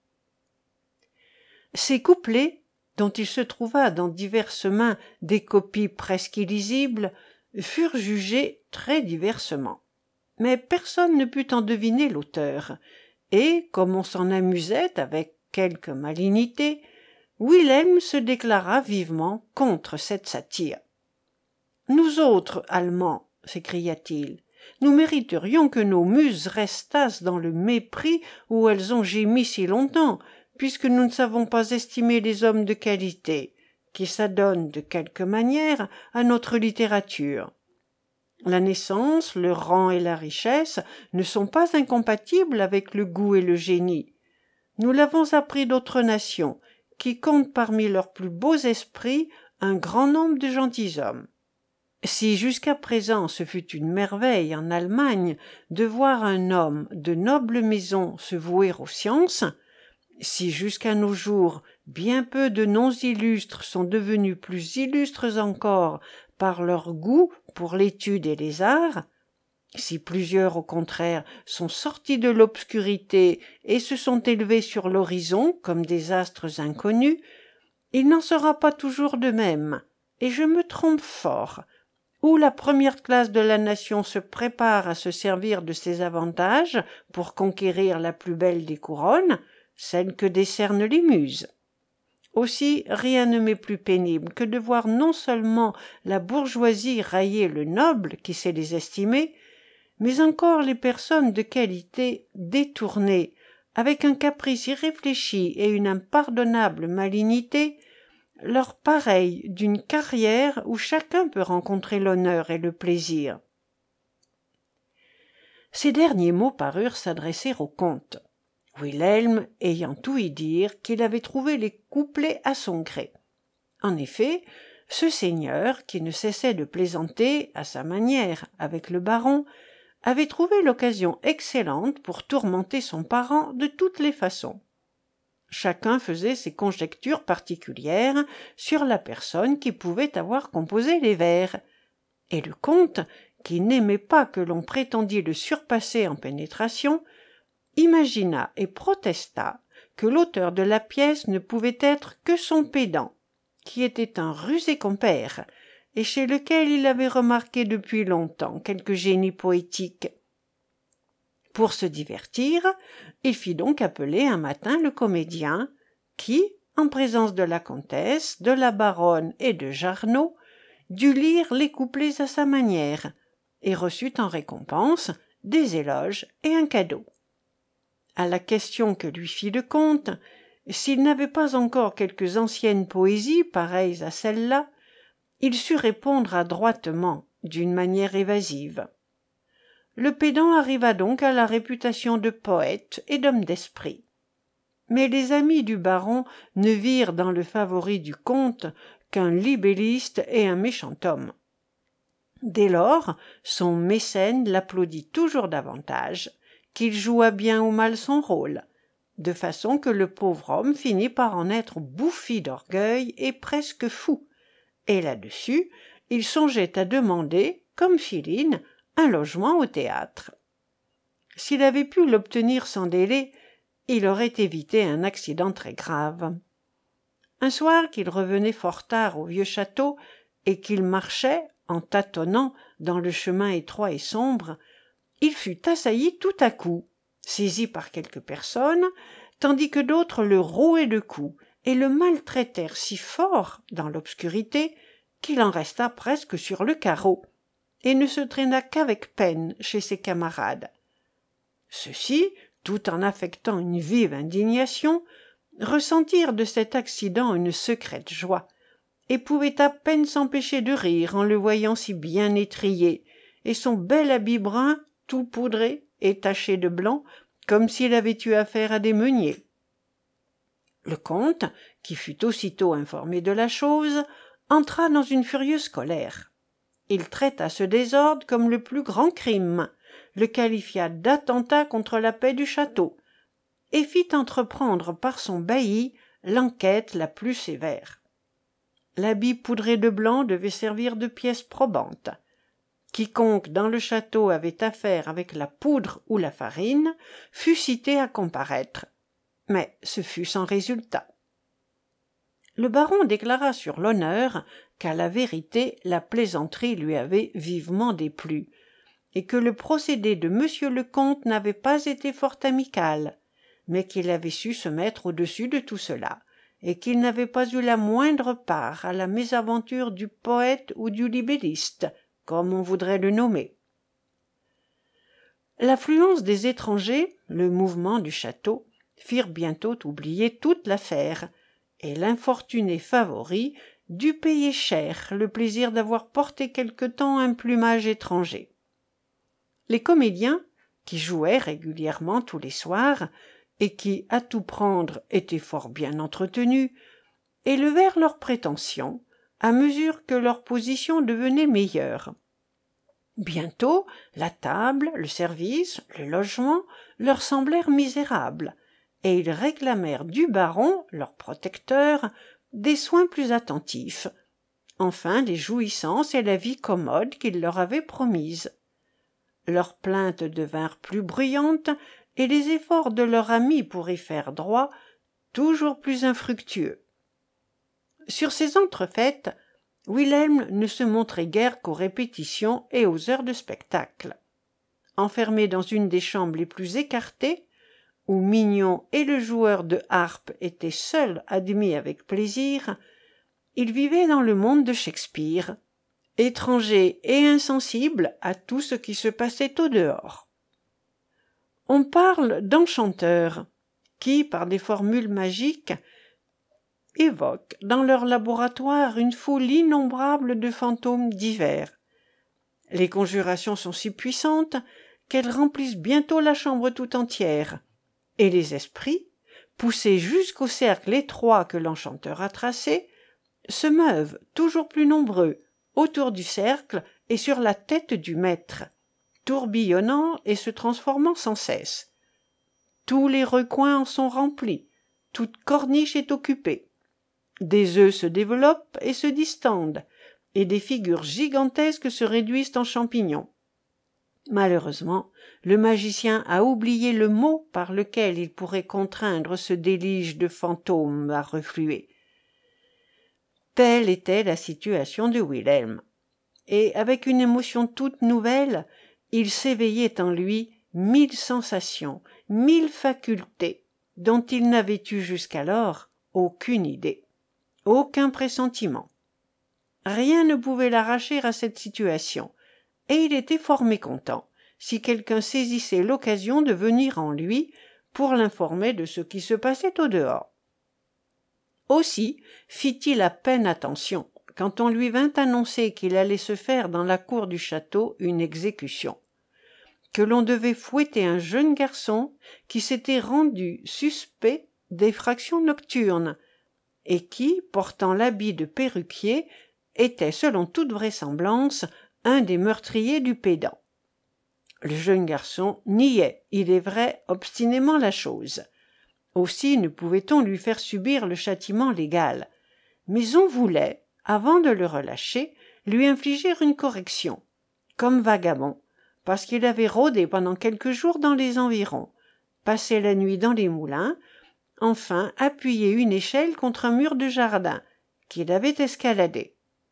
Ces couplets, dont il se trouva dans diverses mains des copies presque illisibles, furent jugés très diversement. Mais personne ne put en deviner l'auteur, et, comme on s'en amusait avec quelque malignité, Wilhelm se déclara vivement contre cette satire. « Nous autres, Allemands, s'écria-t-il, nous mériterions que nos muses restassent dans le mépris où elles ont gémi si longtemps, puisque nous ne savons pas estimer les hommes de qualité, qui s'adonnent de quelque manière à notre littérature. La naissance, le rang et la richesse ne sont pas incompatibles avec le goût et le génie. Nous l'avons appris d'autres nations, qui comptent parmi leurs plus beaux esprits un grand nombre de gentilshommes. Si jusqu'à présent ce fut une merveille en Allemagne de voir un homme de noble maison se vouer aux sciences, si jusqu'à nos jours bien peu de non-illustres sont devenus plus illustres encore par leur goût pour l'étude et les arts, si plusieurs au contraire sont sortis de l'obscurité et se sont élevés sur l'horizon comme des astres inconnus, il n'en sera pas toujours de même, et je me trompe fort. Où la première classe de la nation se prépare à se servir de ses avantages pour conquérir la plus belle des couronnes, celle que décernent les muses. Aussi, rien ne m'est plus pénible que de voir non seulement la bourgeoisie railler le noble qui sait les estimer, mais encore les personnes de qualité détournées, avec un caprice irréfléchi et une impardonnable malignité, leur pareil d'une carrière où chacun peut rencontrer l'honneur et le plaisir. Ces derniers mots parurent s'adresser au comte, Wilhelm ayant tout y dire qu'il avait trouvé les couplets à son gré. En effet, ce seigneur, qui ne cessait de plaisanter, à sa manière, avec le baron, avait trouvé l'occasion excellente pour tourmenter son parent de toutes les façons. Chacun faisait ses conjectures particulières sur la personne qui pouvait avoir composé les vers, et le comte, qui n'aimait pas que l'on prétendît le surpasser en pénétration, imagina et protesta que l'auteur de la pièce ne pouvait être que son pédant, qui était un rusé compère, et chez lequel il avait remarqué depuis longtemps quelque génie poétique. Pour se divertir, il fit donc appeler un matin le comédien, qui, en présence de la comtesse, de la baronne et de Jarnaud, dut lire les couplets à sa manière, et reçut en récompense des éloges et un cadeau. À la question que lui fit le comte, s'il n'avait pas encore quelques anciennes poésies pareilles à celle-là, il sut répondre adroitement, d'une manière évasive. Le pédant arriva donc à la réputation de poète et d'homme d'esprit. Mais les amis du baron ne virent dans le favori du comte qu'un libelliste et un méchant homme. Dès lors, son mécène l'applaudit toujours davantage, qu'il joua bien ou mal son rôle, de façon que le pauvre homme finit par en être bouffi d'orgueil et presque fou, et là-dessus, il songeait à demander, comme Philine, un logement au théâtre. S'il avait pu l'obtenir sans délai, il aurait évité un accident très grave. Un soir qu'il revenait fort tard au vieux château et qu'il marchait, en tâtonnant, dans le chemin étroit et sombre, il fut assailli tout à coup, saisi par quelques personnes, tandis que d'autres le rouaient de coups et le maltraitèrent si fort dans l'obscurité qu'il en resta presque sur le carreau et ne se traîna qu'avec peine chez ses camarades. Ceux-ci, tout en affectant une vive indignation, ressentirent de cet accident une secrète joie, et pouvaient à peine s'empêcher de rire en le voyant si bien étrillé, et son bel habit brun, tout poudré et taché de blanc, comme s'il avait eu affaire à des meuniers. Le comte, qui fut aussitôt informé de la chose, entra dans une furieuse colère. Il traita ce désordre comme le plus grand crime, le qualifia d'attentat contre la paix du château, et fit entreprendre par son bailli l'enquête la plus sévère. L'habit poudré de blanc devait servir de pièce probante. Quiconque dans le château avait affaire avec la poudre ou la farine fut cité à comparaître, mais ce fut sans résultat. Le baron déclara sur l'honneur qu'à la vérité la plaisanterie lui avait vivement déplu, et que le procédé de monsieur le comte n'avait pas été fort amical, mais qu'il avait su se mettre au-dessus de tout cela, et qu'il n'avait pas eu la moindre part à la mésaventure du poète ou du libelliste, comme on voudrait le nommer. L'affluence des étrangers, le mouvement du château, firent bientôt oublier toute l'affaire, et l'infortuné favori dut payer cher le plaisir d'avoir porté quelque temps un plumage étranger. Les comédiens, qui jouaient régulièrement tous les soirs, et qui, à tout prendre, étaient fort bien entretenus, élevèrent leurs prétentions à mesure que leur position devenait meilleure. Bientôt, la table, le service, le logement leur semblèrent misérables, et ils réclamèrent du baron, leur protecteur, des soins plus attentifs, enfin les jouissances et la vie commode qu'il leur avait promises. Leurs plaintes devinrent plus bruyantes, et les efforts de leur ami pour y faire droit toujours plus infructueux. Sur ces entrefaites, Wilhelm ne se montrait guère qu'aux répétitions et aux heures de spectacle. Enfermé dans une des chambres les plus écartées, où Mignon et le joueur de harpe étaient seuls admis avec plaisir, il vivait dans le monde de Shakespeare, étranger et insensible à tout ce qui se passait au dehors. On parle d'enchanteurs, qui, par des formules magiques, évoquent dans leur laboratoire une foule innombrable de fantômes divers. Les conjurations sont si puissantes qu'elles remplissent bientôt la chambre tout entière, et les esprits, poussés jusqu'au cercle étroit que l'enchanteur a tracé, se meuvent toujours plus nombreux autour du cercle et sur la tête du maître, tourbillonnant et se transformant sans cesse. Tous les recoins en sont remplis, toute corniche est occupée. Des œufs se développent et se distendent, et des figures gigantesques se réduisent en champignons. Malheureusement, le magicien a oublié le mot par lequel il pourrait contraindre ce déluge de fantômes à refluer. Telle était la situation de Wilhelm, et avec une émotion toute nouvelle, il s'éveillait en lui mille sensations, mille facultés, dont il n'avait eu jusqu'alors aucune idée, aucun pressentiment. Rien ne pouvait l'arracher à cette situation, et il était fort mécontent si quelqu'un saisissait l'occasion de venir en lui pour l'informer de ce qui se passait au dehors. Aussi fit-il à peine attention quand on lui vint annoncer qu'il allait se faire dans la cour du château une exécution, que l'on devait fouetter un jeune garçon qui s'était rendu suspect d'effraction nocturne, et qui, portant l'habit de perruquier, était, selon toute vraisemblance, un des meurtriers du pédant. Le jeune garçon niait, il est vrai, obstinément la chose. Aussi ne pouvait-on lui faire subir le châtiment légal, mais on voulait, avant de le relâcher, lui infliger une correction, comme vagabond, parce qu'il avait rôdé pendant quelques jours dans les environs, passé la nuit dans les moulins, enfin appuyé une échelle contre un mur de jardin, qu'il avait escaladé.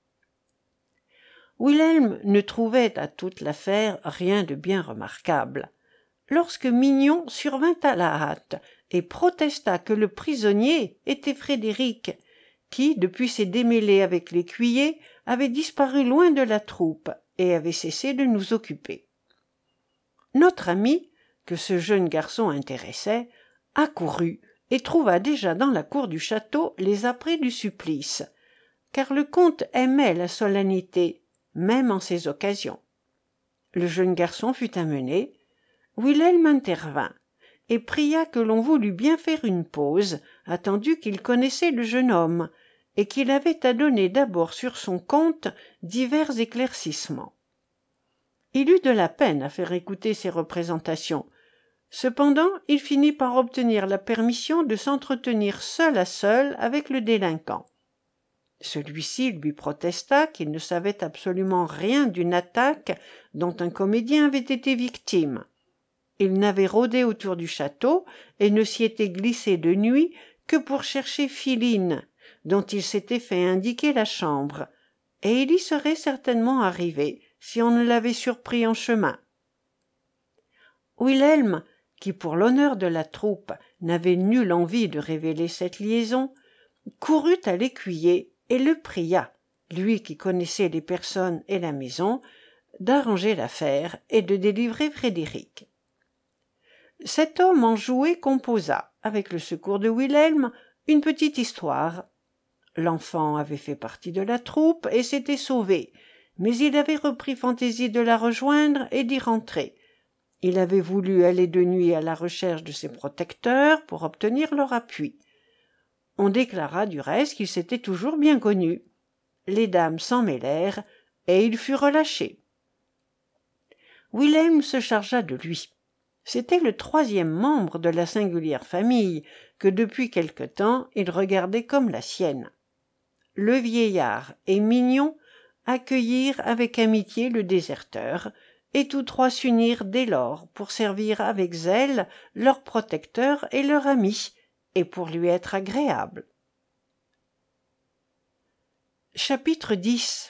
Wilhelm ne trouvait à toute l'affaire rien de bien remarquable, lorsque Mignon survint à la hâte et protesta que le prisonnier était Frédéric, qui, depuis ses démêlés avec l'écuyer, avait disparu loin de la troupe et avait cessé de nous occuper. Notre ami, que ce jeune garçon intéressait, accourut et trouva déjà dans la cour du château les apprêts du supplice, car le comte aimait la solennité, même en ces occasions. Le jeune garçon fut amené, Wilhelm intervint et pria que l'on voulût bien faire une pause, attendu qu'il connaissait le jeune homme et qu'il avait à donner d'abord sur son compte divers éclaircissements. Il eut de la peine à faire écouter ses représentations. Cependant, il finit par obtenir la permission de s'entretenir seul à seul avec le délinquant. Celui-ci lui protesta qu'il ne savait absolument rien d'une attaque dont un comédien avait été victime. Il n'avait rôdé autour du château et ne s'y était glissé de nuit que pour chercher Philine, dont il s'était fait indiquer la chambre, et il y serait certainement arrivé si on ne l'avait surpris en chemin. Wilhelm, qui pour l'honneur de la troupe n'avait nulle envie de révéler cette liaison, courut à l'écuyer et le pria, lui qui connaissait les personnes et la maison, d'arranger l'affaire et de délivrer Frédéric. Cet homme enjoué composa, avec le secours de Wilhelm, une petite histoire. L'enfant avait fait partie de la troupe et s'était sauvé, mais il avait repris fantaisie de la rejoindre et d'y rentrer. Il avait voulu aller de nuit à la recherche de ses protecteurs pour obtenir leur appui. On déclara du reste qu'ils s'étaient toujours bien connus. Les dames s'en mêlèrent et il fut relâché. Wilhelm se chargea de lui. C'était le troisième membre de la singulière famille que depuis quelque temps il regardait comme la sienne. Le vieillard et Mignon accueillirent avec amitié le déserteur, et tous trois s'unirent dès lors pour servir avec zèle leur protecteur et leur ami, et pour lui être agréables. Chapitre dix.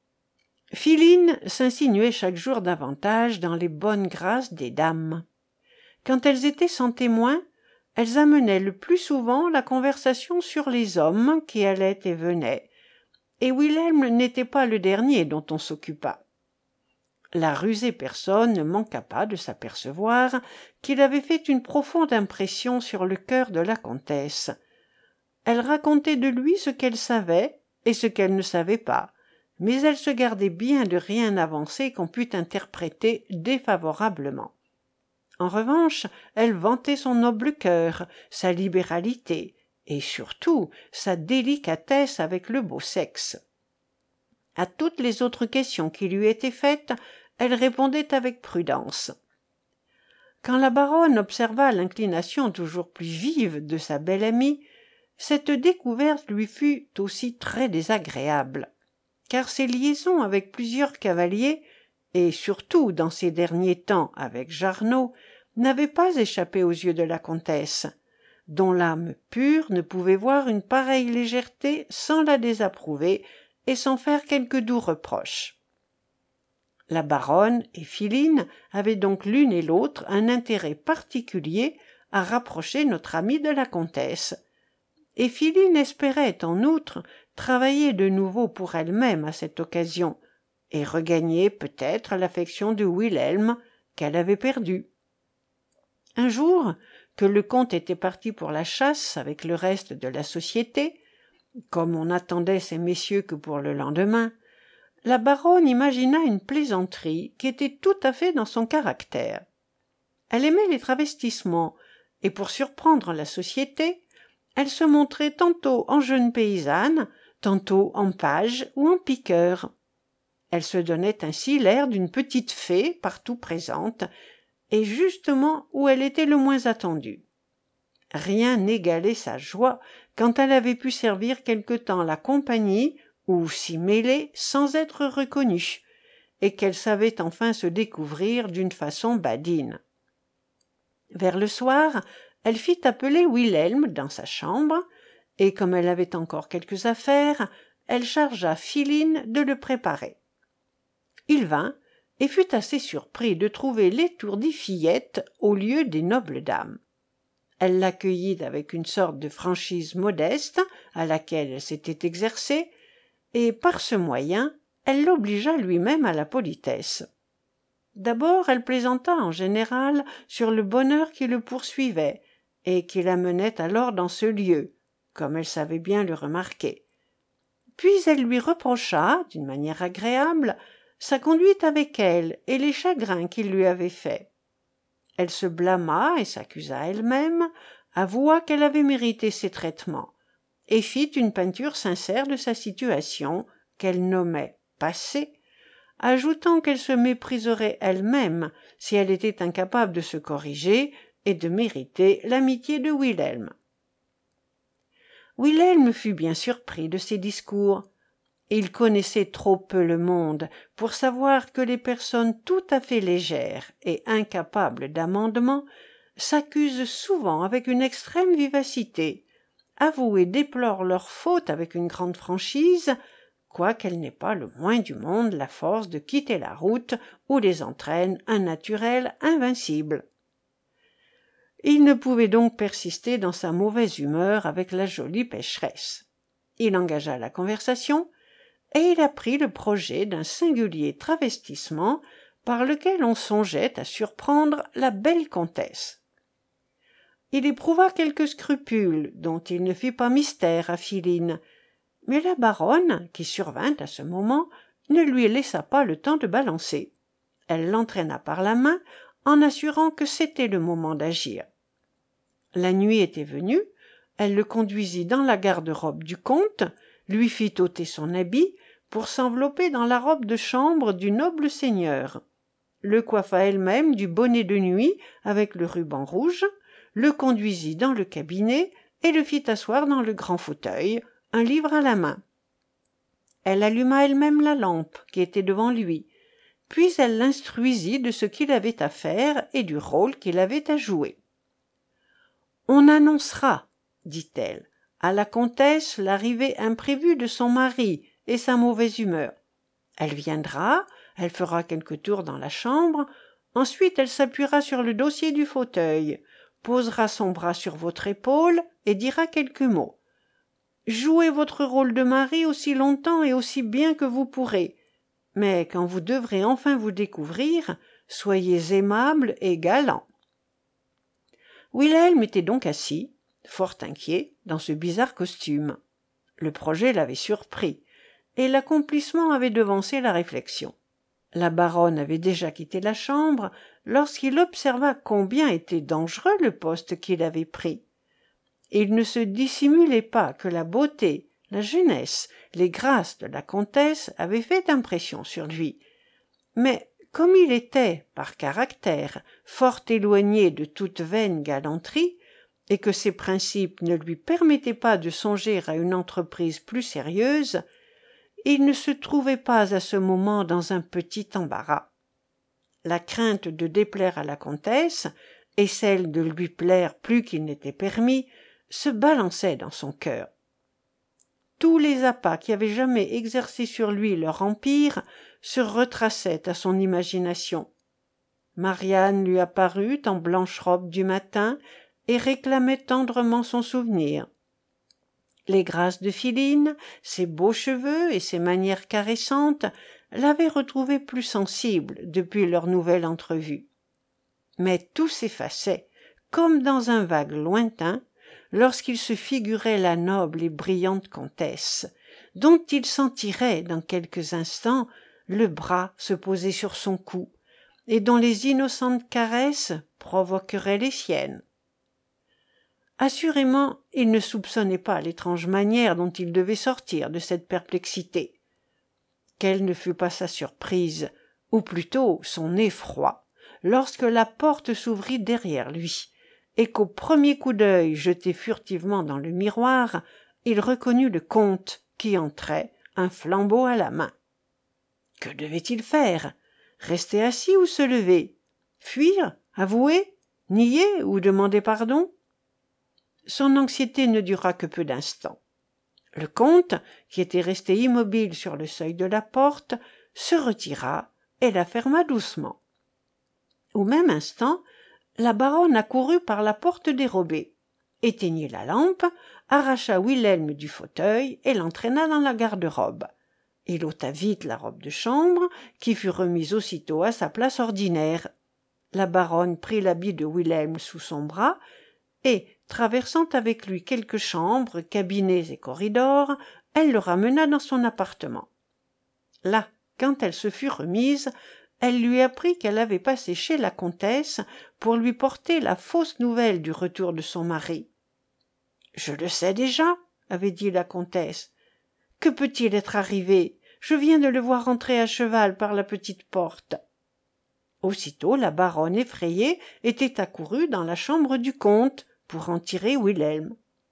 Philine s'insinuait chaque jour davantage dans les bonnes grâces des dames. Quand elles étaient sans témoin, elles amenaient le plus souvent la conversation sur les hommes qui allaient et venaient, et Wilhelm n'était pas le dernier dont on s'occupa. La rusée personne ne manqua pas de s'apercevoir qu'il avait fait une profonde impression sur le cœur de la comtesse. Elle racontait de lui ce qu'elle savait et ce qu'elle ne savait pas, mais elle se gardait bien de rien avancer qu'on pût interpréter défavorablement. En revanche, elle vantait son noble cœur, sa libéralité, et surtout sa délicatesse avec le beau sexe. À toutes les autres questions qui lui étaient faites, elle répondait avec prudence. Quand la baronne observa l'inclination toujours plus vive de sa belle amie, cette découverte lui fut aussi très désagréable, car ses liaisons avec plusieurs cavaliers, et surtout dans ces derniers temps avec Jarnaud, n'avaient pas échappé aux yeux de la comtesse, dont l'âme pure ne pouvait voir une pareille légèreté sans la désapprouver et sans faire quelque doux reproche. La baronne et Philine avaient donc l'une et l'autre un intérêt particulier à rapprocher notre amie de la comtesse, et Philine espérait en outre travailler de nouveau pour elle-même à cette occasion, et regagner peut-être l'affection de Wilhelm qu'elle avait perdue. Un jour, que le comte était parti pour la chasse avec le reste de la société, comme on n'attendait ces messieurs que pour le lendemain, la baronne imagina une plaisanterie qui était tout à fait dans son caractère. Elle aimait les travestissements, et pour surprendre la société, elle se montrait tantôt en jeune paysanne, tantôt en page ou en piqueur. Elle se donnait ainsi l'air d'une petite fée partout présente, et justement où elle était le moins attendue. Rien n'égalait sa joie quand elle avait pu servir quelque temps la compagnie ou s'y mêler sans être reconnue, et qu'elle savait enfin se découvrir d'une façon badine. Vers le soir, elle fit appeler Wilhelm dans sa chambre, et comme elle avait encore quelques affaires, elle chargea Philine de le préparer. Il vint, et fut assez surpris de trouver l'étourdie fillette au lieu des nobles dames. Elle l'accueillit avec une sorte de franchise modeste à laquelle elle s'était exercée, et par ce moyen elle l'obligea lui-même à la politesse. D'abord elle plaisanta en général sur le bonheur qui le poursuivait, et qui l'amenait alors dans ce lieu, comme elle savait bien le remarquer. Puis elle lui reprocha, d'une manière agréable, sa conduite avec elle et les chagrins qu'il lui avait faits. Elle se blâma et s'accusa elle-même, avoua qu'elle avait mérité ces traitements, et fit une peinture sincère de sa situation, qu'elle nommait « passé », ajoutant qu'elle se mépriserait elle-même si elle était incapable de se corriger et de mériter l'amitié de Wilhelm. Wilhelm fut bien surpris de ces discours. Il connaissait trop peu le monde pour savoir que les personnes tout à fait légères et incapables d'amendement s'accusent souvent avec une extrême vivacité, avouent et déplorent leurs fautes avec une grande franchise, quoiqu'elle n'ait pas le moins du monde la force de quitter la route où les entraîne un naturel invincible. Il ne pouvait donc persister dans sa mauvaise humeur avec la jolie pécheresse. Il engagea la conversation, et il apprit le projet d'un singulier travestissement par lequel on songeait à surprendre la belle comtesse. Il éprouva quelques scrupules, dont il ne fit pas mystère à Philine, mais la baronne, qui survint à ce moment, ne lui laissa pas le temps de balancer. Elle l'entraîna par la main, en assurant que c'était le moment d'agir. La nuit était venue, elle le conduisit dans la garde-robe du comte, lui fit ôter son habit pour s'envelopper dans la robe de chambre du noble seigneur, le coiffa elle-même du bonnet de nuit avec le ruban rouge, le conduisit dans le cabinet et le fit asseoir dans le grand fauteuil, un livre à la main. Elle alluma elle-même la lampe qui était devant lui, puis elle l'instruisit de ce qu'il avait à faire et du rôle qu'il avait à jouer. « On annoncera, dit-elle, à la comtesse l'arrivée imprévue de son mari et sa mauvaise humeur. Elle viendra, elle fera quelques tours dans la chambre, ensuite elle s'appuiera sur le dossier du fauteuil, posera son bras sur votre épaule et dira quelques mots. Jouez votre rôle de mari aussi longtemps et aussi bien que vous pourrez, mais quand vous devrez enfin vous découvrir, soyez aimable et galant. » Wilhelm était donc assis, fort inquiet, dans ce bizarre costume. Le projet l'avait surpris, et l'accomplissement avait devancé la réflexion. La baronne avait déjà quitté la chambre lorsqu'il observa combien était dangereux le poste qu'il avait pris. Il ne se dissimulait pas que la beauté, la jeunesse, les grâces de la comtesse avaient fait impression sur lui. Mais comme il était, par caractère, fort éloigné de toute vaine galanterie, et que ses principes ne lui permettaient pas de songer à une entreprise plus sérieuse, il ne se trouvait pas à ce moment dans un petit embarras. La crainte de déplaire à la comtesse, et celle de lui plaire plus qu'il n'était permis, se balançaient dans son cœur. Tous les appas qui avaient jamais exercé sur lui leur empire se retraçaient à son imagination. Marianne lui apparut en blanche robe du matin et réclamait tendrement son souvenir. Les grâces de Philine, ses beaux cheveux et ses manières caressantes l'avaient retrouvé plus sensible depuis leur nouvelle entrevue. Mais tout s'effaçait, comme dans un vague lointain, lorsqu'il se figurait la noble et brillante comtesse, dont il sentirait dans quelques instants le bras se poser sur son cou, et dont les innocentes caresses provoqueraient les siennes. Assurément, il ne soupçonnait pas l'étrange manière dont il devait sortir de cette perplexité. Quelle ne fut pas sa surprise, ou plutôt son effroi, lorsque la porte s'ouvrit derrière lui, et qu'au premier coup d'œil jeté furtivement dans le miroir, il reconnut le comte qui entrait, un flambeau à la main. Que devait-il faire? Rester assis ou se lever? Fuir? Avouer? Nier ou demander pardon? Son anxiété ne dura que peu d'instants. Le comte, qui était resté immobile sur le seuil de la porte, se retira et la ferma doucement. Au même instant, la baronne accourut par la porte dérobée, éteignit la lampe, arracha Wilhelm du fauteuil et l'entraîna dans la garde-robe. Il ôta vite la robe de chambre, qui fut remise aussitôt à sa place ordinaire. La baronne prit l'habit de Wilhelm sous son bras et, traversant avec lui quelques chambres, cabinets et corridors, elle le ramena dans son appartement. Là, quand elle se fut remise, elle lui apprit qu'elle avait passé chez la comtesse pour lui porter la fausse nouvelle du retour de son mari. « Je le sais déjà, » avait dit la comtesse. « Que peut-il être arrivé? Je viens de le voir entrer à cheval par la petite porte. » Aussitôt la baronne effrayée était accourue dans la chambre du comte pour en tirer Wilhelm.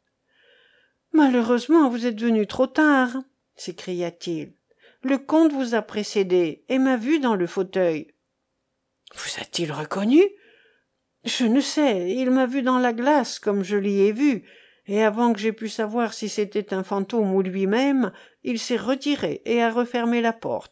« Malheureusement, vous êtes venu trop tard, » s'écria-t-il. « Le comte vous a précédé et m'a vu dans le fauteuil. »« Vous a-t-il reconnu ?»« Je ne sais, il m'a vu dans la glace comme je l'y ai vu, et avant que j'aie pu savoir si c'était un fantôme ou lui-même, il s'est retiré et a refermé la porte. »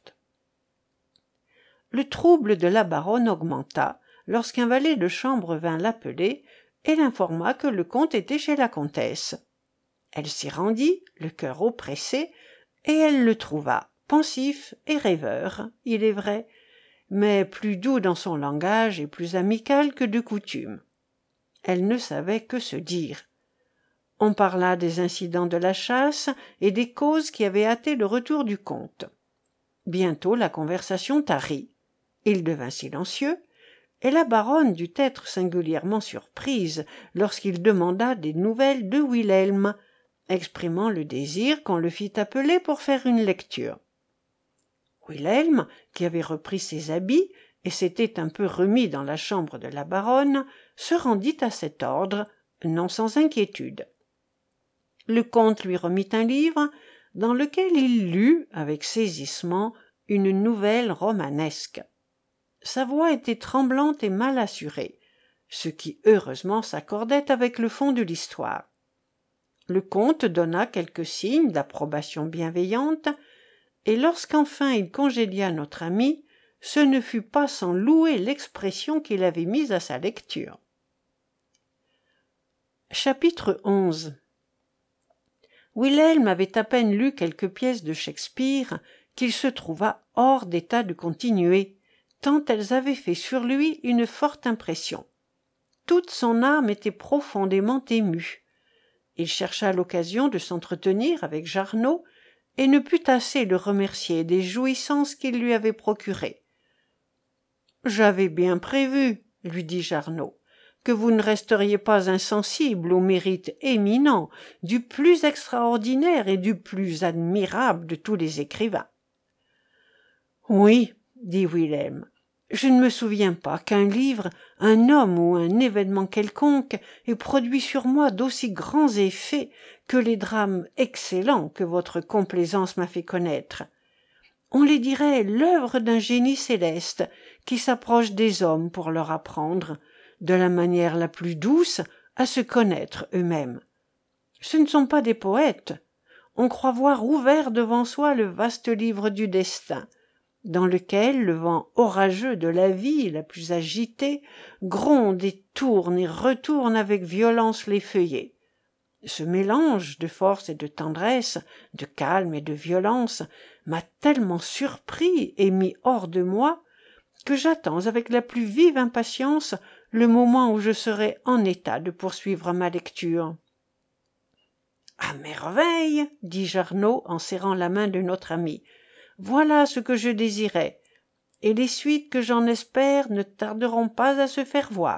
Le trouble de la baronne augmenta lorsqu'un valet de chambre vint l'appeler et l'informa que le comte était chez la comtesse. Elle s'y rendit, le cœur oppressé, et elle le trouva, pensif et rêveur, il est vrai, mais plus doux dans son langage et plus amical que de coutume. Elle ne savait que se dire. On parla des incidents de la chasse et des causes qui avaient hâté le retour du comte. Bientôt la conversation tarit. Il devint silencieux, et la baronne dut être singulièrement surprise lorsqu'il demanda des nouvelles de Wilhelm, exprimant le désir qu'on le fît appeler pour faire une lecture. Wilhelm, qui avait repris ses habits et s'était un peu remis dans la chambre de la baronne, se rendit à cet ordre, non sans inquiétude. Le comte lui remit un livre dans lequel il lut, avec saisissement, une nouvelle romanesque. Sa voix était tremblante et mal assurée, ce qui heureusement s'accordait avec le fond de l'histoire. Le comte donna quelques signes d'approbation bienveillante, et lorsqu'enfin il congédia notre ami, ce ne fut pas sans louer l'expression qu'il avait mise à sa lecture. Chapitre onze. Wilhelm avait à peine lu quelques pièces de Shakespeare qu'il se trouva hors d'état de continuer, tant elles avaient fait sur lui une forte impression. Toute son âme était profondément émue. Il chercha l'occasion de s'entretenir avec Jarnaud et ne put assez le remercier des jouissances qu'il lui avait procurées. « J'avais bien prévu, » lui dit Jarnaud, que vous ne resteriez pas insensible au mérite éminent du plus extraordinaire et du plus admirable de tous les écrivains. « Oui, » dit Wilhelm, « je ne me souviens pas qu'un livre, un homme ou un événement quelconque ait produit sur moi d'aussi grands effets que les drames excellents que votre complaisance m'a fait connaître. On les dirait l'œuvre d'un génie céleste qui s'approche des hommes pour leur apprendre, de la manière la plus douce, à se connaître eux-mêmes. Ce ne sont pas des poètes. On croit voir ouvert devant soi le vaste livre du destin, dans lequel le vent orageux de la vie la plus agitée gronde et tourne et retourne avec violence les feuillets. Ce mélange de force et de tendresse, de calme et de violence, m'a tellement surpris et mis hors de moi que j'attends avec la plus vive impatience le moment où je serai en état de poursuivre ma lecture. « À merveille !» dit Jarnaud en serrant la main de notre ami. « Voilà ce que je désirais, et les suites que j'en espère ne tarderont pas à se faire voir. »«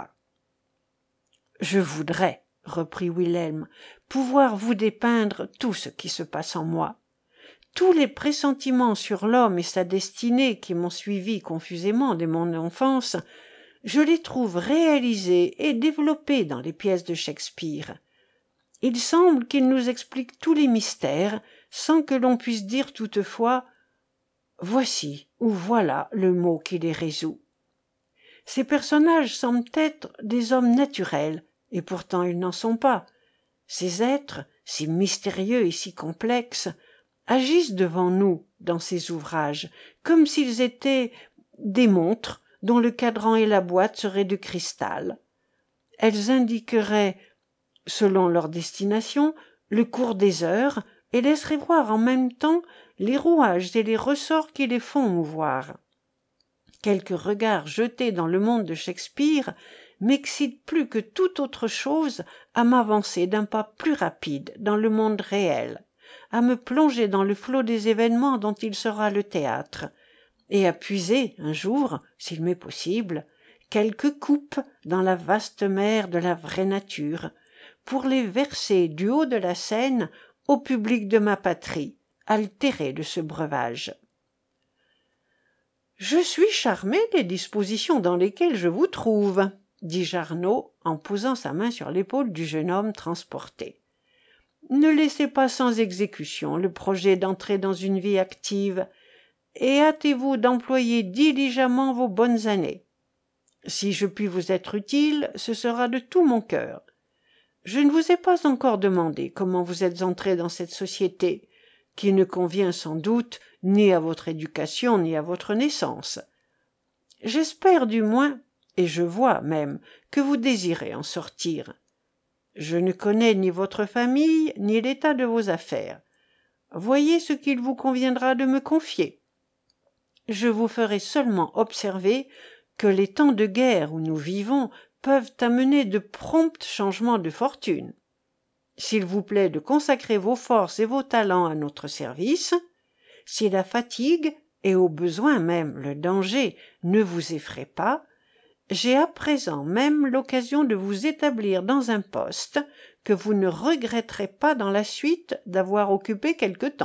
Je voudrais, » reprit Wilhelm, « pouvoir vous dépeindre tout ce qui se passe en moi. Tous les pressentiments sur l'homme et sa destinée qui m'ont suivi confusément dès mon enfance, je les trouve réalisés et développés dans les pièces de Shakespeare. Il semble qu'il nous explique tous les mystères, sans que l'on puisse dire toutefois Voici ou voilà le mot qui les résout. Ces personnages semblent être des hommes naturels, et pourtant ils n'en sont pas. Ces êtres, si mystérieux et si complexes, agissent devant nous dans ces ouvrages, comme s'ils étaient des montres dont le cadran et la boîte seraient de cristal. Elles indiqueraient, selon leur destination, le cours des heures et laisseraient voir en même temps les rouages et les ressorts qui les font mouvoir. Quelques regards jetés dans le monde de Shakespeare m'excitent plus que toute autre chose à m'avancer d'un pas plus rapide dans le monde réel, à me plonger dans le flot des événements dont il sera le théâtre, et à puiser un jour, s'il m'est possible, quelques coupes dans la vaste mer de la vraie nature, pour les verser du haut de la scène au public de ma patrie, altéré de ce breuvage. « Je suis charmé des dispositions dans lesquelles je vous trouve, » dit Jarnaud en posant sa main sur l'épaule du jeune homme transporté. « Ne laissez pas sans exécution le projet d'entrer dans une vie active, et hâtez-vous d'employer diligemment vos bonnes années. Si je puis vous être utile, ce sera de tout mon cœur. Je ne vous ai pas encore demandé comment vous êtes entré dans cette société, qui ne convient sans doute ni à votre éducation ni à votre naissance. J'espère du moins, et je vois même, que vous désirez en sortir. Je ne connais ni votre famille, ni l'état de vos affaires. Voyez ce qu'il vous conviendra de me confier. Je vous ferai seulement observer que les temps de guerre où nous vivons peuvent amener de prompts changements de fortune. S'il vous plaît de consacrer vos forces et vos talents à notre service, si la fatigue et au besoin même le danger ne vous effraient pas, j'ai à présent même l'occasion de vous établir dans un poste que vous ne regretterez pas dans la suite d'avoir occupé quelque temps. »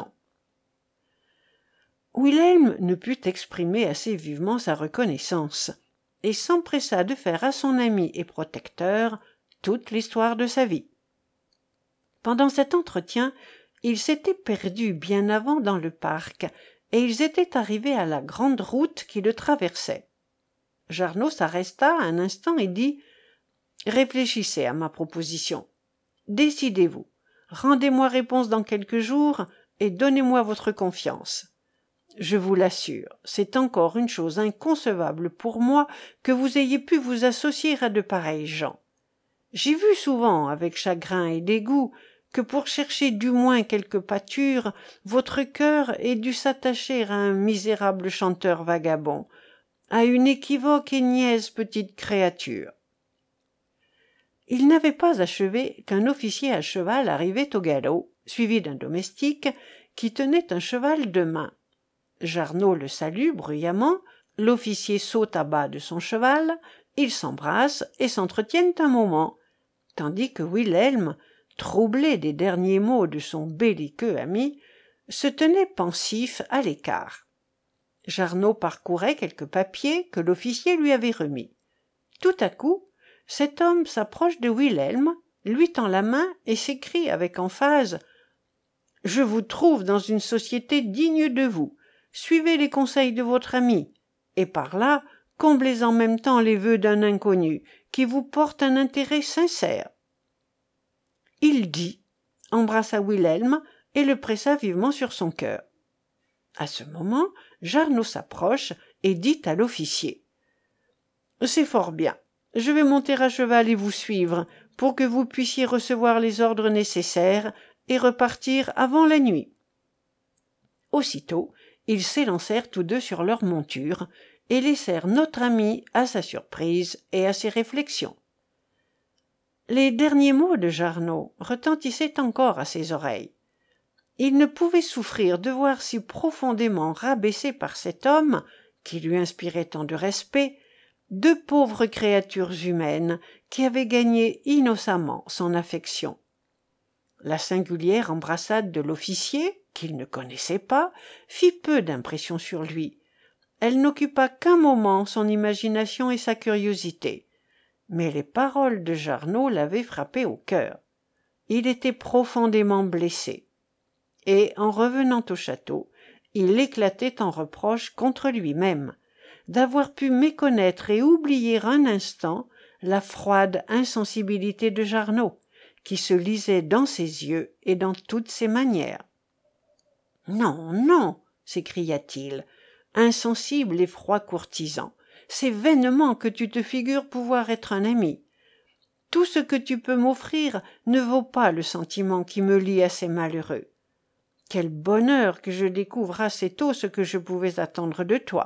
Wilhelm ne put exprimer assez vivement sa reconnaissance et s'empressa de faire à son ami et protecteur toute l'histoire de sa vie. Pendant cet entretien, ils s'étaient perdus bien avant dans le parc, et ils étaient arrivés à la grande route qui le traversait. Jarnaud s'arrêta un instant et dit « Réfléchissez à ma proposition. Décidez-vous. Rendez-moi réponse dans quelques jours et donnez-moi votre confiance. Je vous l'assure, c'est encore une chose inconcevable pour moi que vous ayez pu vous associer à de pareils gens. J'ai vu souvent, avec chagrin et dégoût, que pour chercher du moins quelque pâture, votre cœur ait dû s'attacher à un misérable chanteur vagabond, à une équivoque et niaise petite créature. » Il n'avait pas achevé qu'un officier à cheval arrivait au galop, suivi d'un domestique qui tenait un cheval de main. Jarnaud le salue bruyamment, l'officier saute à bas de son cheval, ils s'embrassent et s'entretiennent un moment, tandis que Wilhelm, troublé des derniers mots de son belliqueux ami, se tenait pensif à l'écart. Jarnaud parcourait quelques papiers que l'officier lui avait remis. Tout à coup, cet homme s'approche de Wilhelm, lui tend la main et s'écrie avec emphase « Je vous trouve dans une société digne de vous. Suivez les conseils de votre ami, et par là, comblez en même temps les vœux d'un inconnu, qui vous porte un intérêt sincère. » Il dit, embrassa Wilhelm et le pressa vivement sur son cœur. À ce moment, Jarnaud s'approche et dit à l'officier « C'est fort bien. Je vais monter à cheval et vous suivre, pour que vous puissiez recevoir les ordres nécessaires et repartir avant la nuit. » Aussitôt, ils s'élancèrent tous deux sur leurs montures et laissèrent notre ami à sa surprise et à ses réflexions. Les derniers mots de Jarnaud retentissaient encore à ses oreilles. Il ne pouvait souffrir de voir si profondément rabaissés par cet homme, qui lui inspirait tant de respect, deux pauvres créatures humaines qui avaient gagné innocemment son affection. La singulière embrassade de l'officier, qu'il ne connaissait pas, fit peu d'impression sur lui. Elle n'occupa qu'un moment son imagination et sa curiosité. Mais les paroles de Jarnaud l'avaient frappé au cœur. Il était profondément blessé. Et, en revenant au château, Il éclatait en reproches contre lui-même d'avoir pu méconnaître et oublier un instant la froide insensibilité de Jarnaud, qui se lisait dans ses yeux et dans toutes ses manières. « Non, non !» s'écria-t-il, insensible et froid courtisan, « c'est vainement que tu te figures pouvoir être un ami. Tout ce que tu peux m'offrir ne vaut pas le sentiment qui me lie à ces malheureux. Quel bonheur que je découvre assez tôt ce que je pouvais attendre de toi !»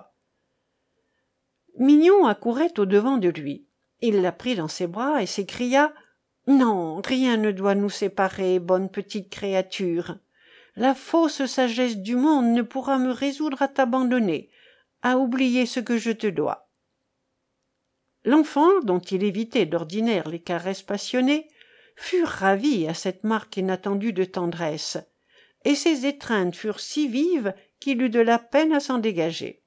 Mignon accourait au-devant de lui. Il la prit dans ses bras et s'écria « Non, rien ne doit nous séparer, bonne petite créature. La fausse sagesse du monde ne pourra me résoudre à t'abandonner, à oublier ce que je te dois. » L'enfant, dont il évitait d'ordinaire les caresses passionnées, fut ravi à cette marque inattendue de tendresse, et ses étreintes furent si vives qu'il eut de la peine à s'en dégager.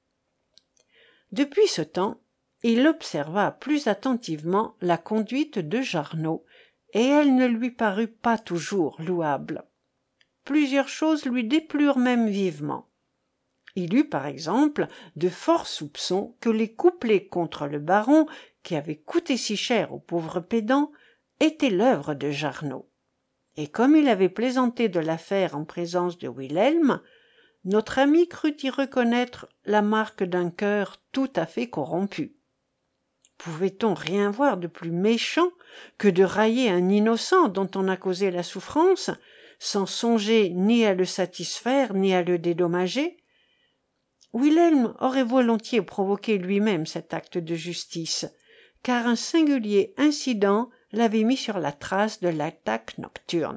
Depuis ce temps, il observa plus attentivement la conduite de Jarnaud, et elle ne lui parut pas toujours louable. Plusieurs choses lui déplurent même vivement. Il eut par exemple de forts soupçons que les couplets contre le baron, qui avaient coûté si cher au pauvre pédant, étaient l'œuvre de Jarnaud. Et comme il avait plaisanté de l'affaire en présence de Wilhelm, notre ami crut y reconnaître la marque d'un cœur tout à fait corrompu. Pouvait-on rien voir de plus méchant que de railler un innocent dont on a causé la souffrance, sans songer ni à le satisfaire ni à le dédommager? Wilhelm aurait volontiers provoqué lui-même cet acte de justice, car un singulier incident l'avait mis sur la trace de l'attaque nocturne.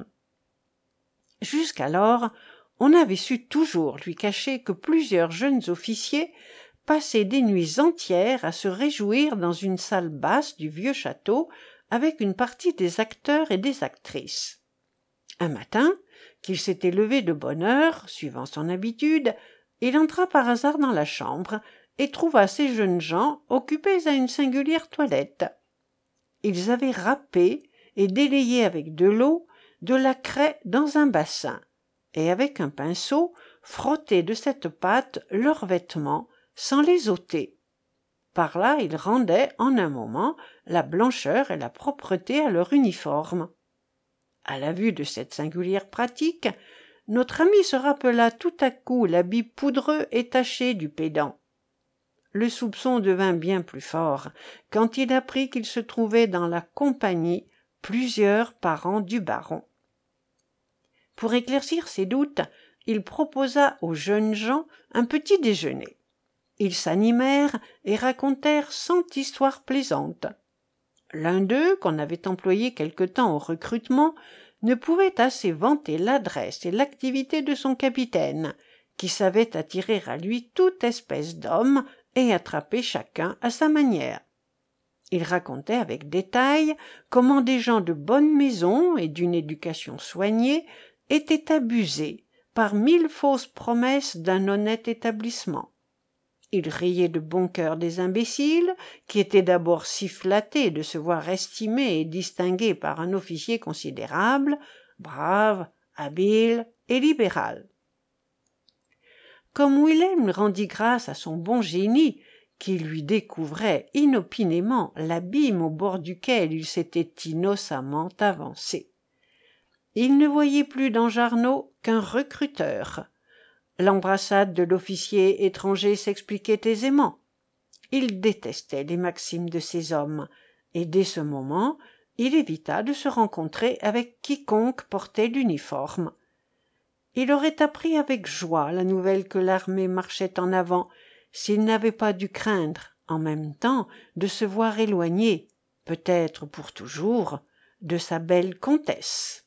Jusqu'alors, on avait su toujours lui cacher que plusieurs jeunes officiers passaient des nuits entières à se réjouir dans une salle basse du vieux château avec une partie des acteurs et des actrices. Un matin, qu'il s'était levé de bonne heure, suivant son habitude, il entra par hasard dans la chambre et trouva ces jeunes gens occupés à une singulière toilette. Ils avaient râpé et délayé avec de l'eau de la craie dans un bassin, et avec un pinceau frotté de cette pâte leurs vêtements sans les ôter. Par là ils rendaient en un moment la blancheur et la propreté à leur uniforme. À la vue de cette singulière pratique, notre ami se rappela tout à coup l'habit poudreux et taché du pédant. Le soupçon devint bien plus fort quand il apprit qu'il se trouvait dans la compagnie plusieurs parents du baron. Pour éclaircir ses doutes, il proposa aux jeunes gens un petit déjeuner. Ils s'animèrent et racontèrent cent histoires plaisantes. L'un d'eux, qu'on avait employé quelque temps au recrutement, ne pouvait assez vanter l'adresse et l'activité de son capitaine, qui savait attirer à lui toute espèce d'hommes et attraper chacun à sa manière. Il racontait avec détail comment des gens de bonne maison et d'une éducation soignée étaient abusés par mille fausses promesses d'un honnête établissement. Il riait de bon cœur des imbéciles, qui étaient d'abord si flattés de se voir estimés et distingués par un officier considérable, brave, habile et libéral. Comme Wilhelm rendit grâce à son bon génie, qui lui découvrait inopinément l'abîme au bord duquel il s'était innocemment avancé. Il ne voyait plus dans Jarnaud qu'un recruteur. L'embrassade de l'officier étranger s'expliquait aisément. Il détestait les maximes de ces hommes, et dès ce moment, il évita de se rencontrer avec quiconque portait l'uniforme. Il aurait appris avec joie la nouvelle que l'armée marchait en avant, s'il n'avait pas dû craindre, en même temps, de se voir éloigné, peut-être pour toujours, de sa belle comtesse.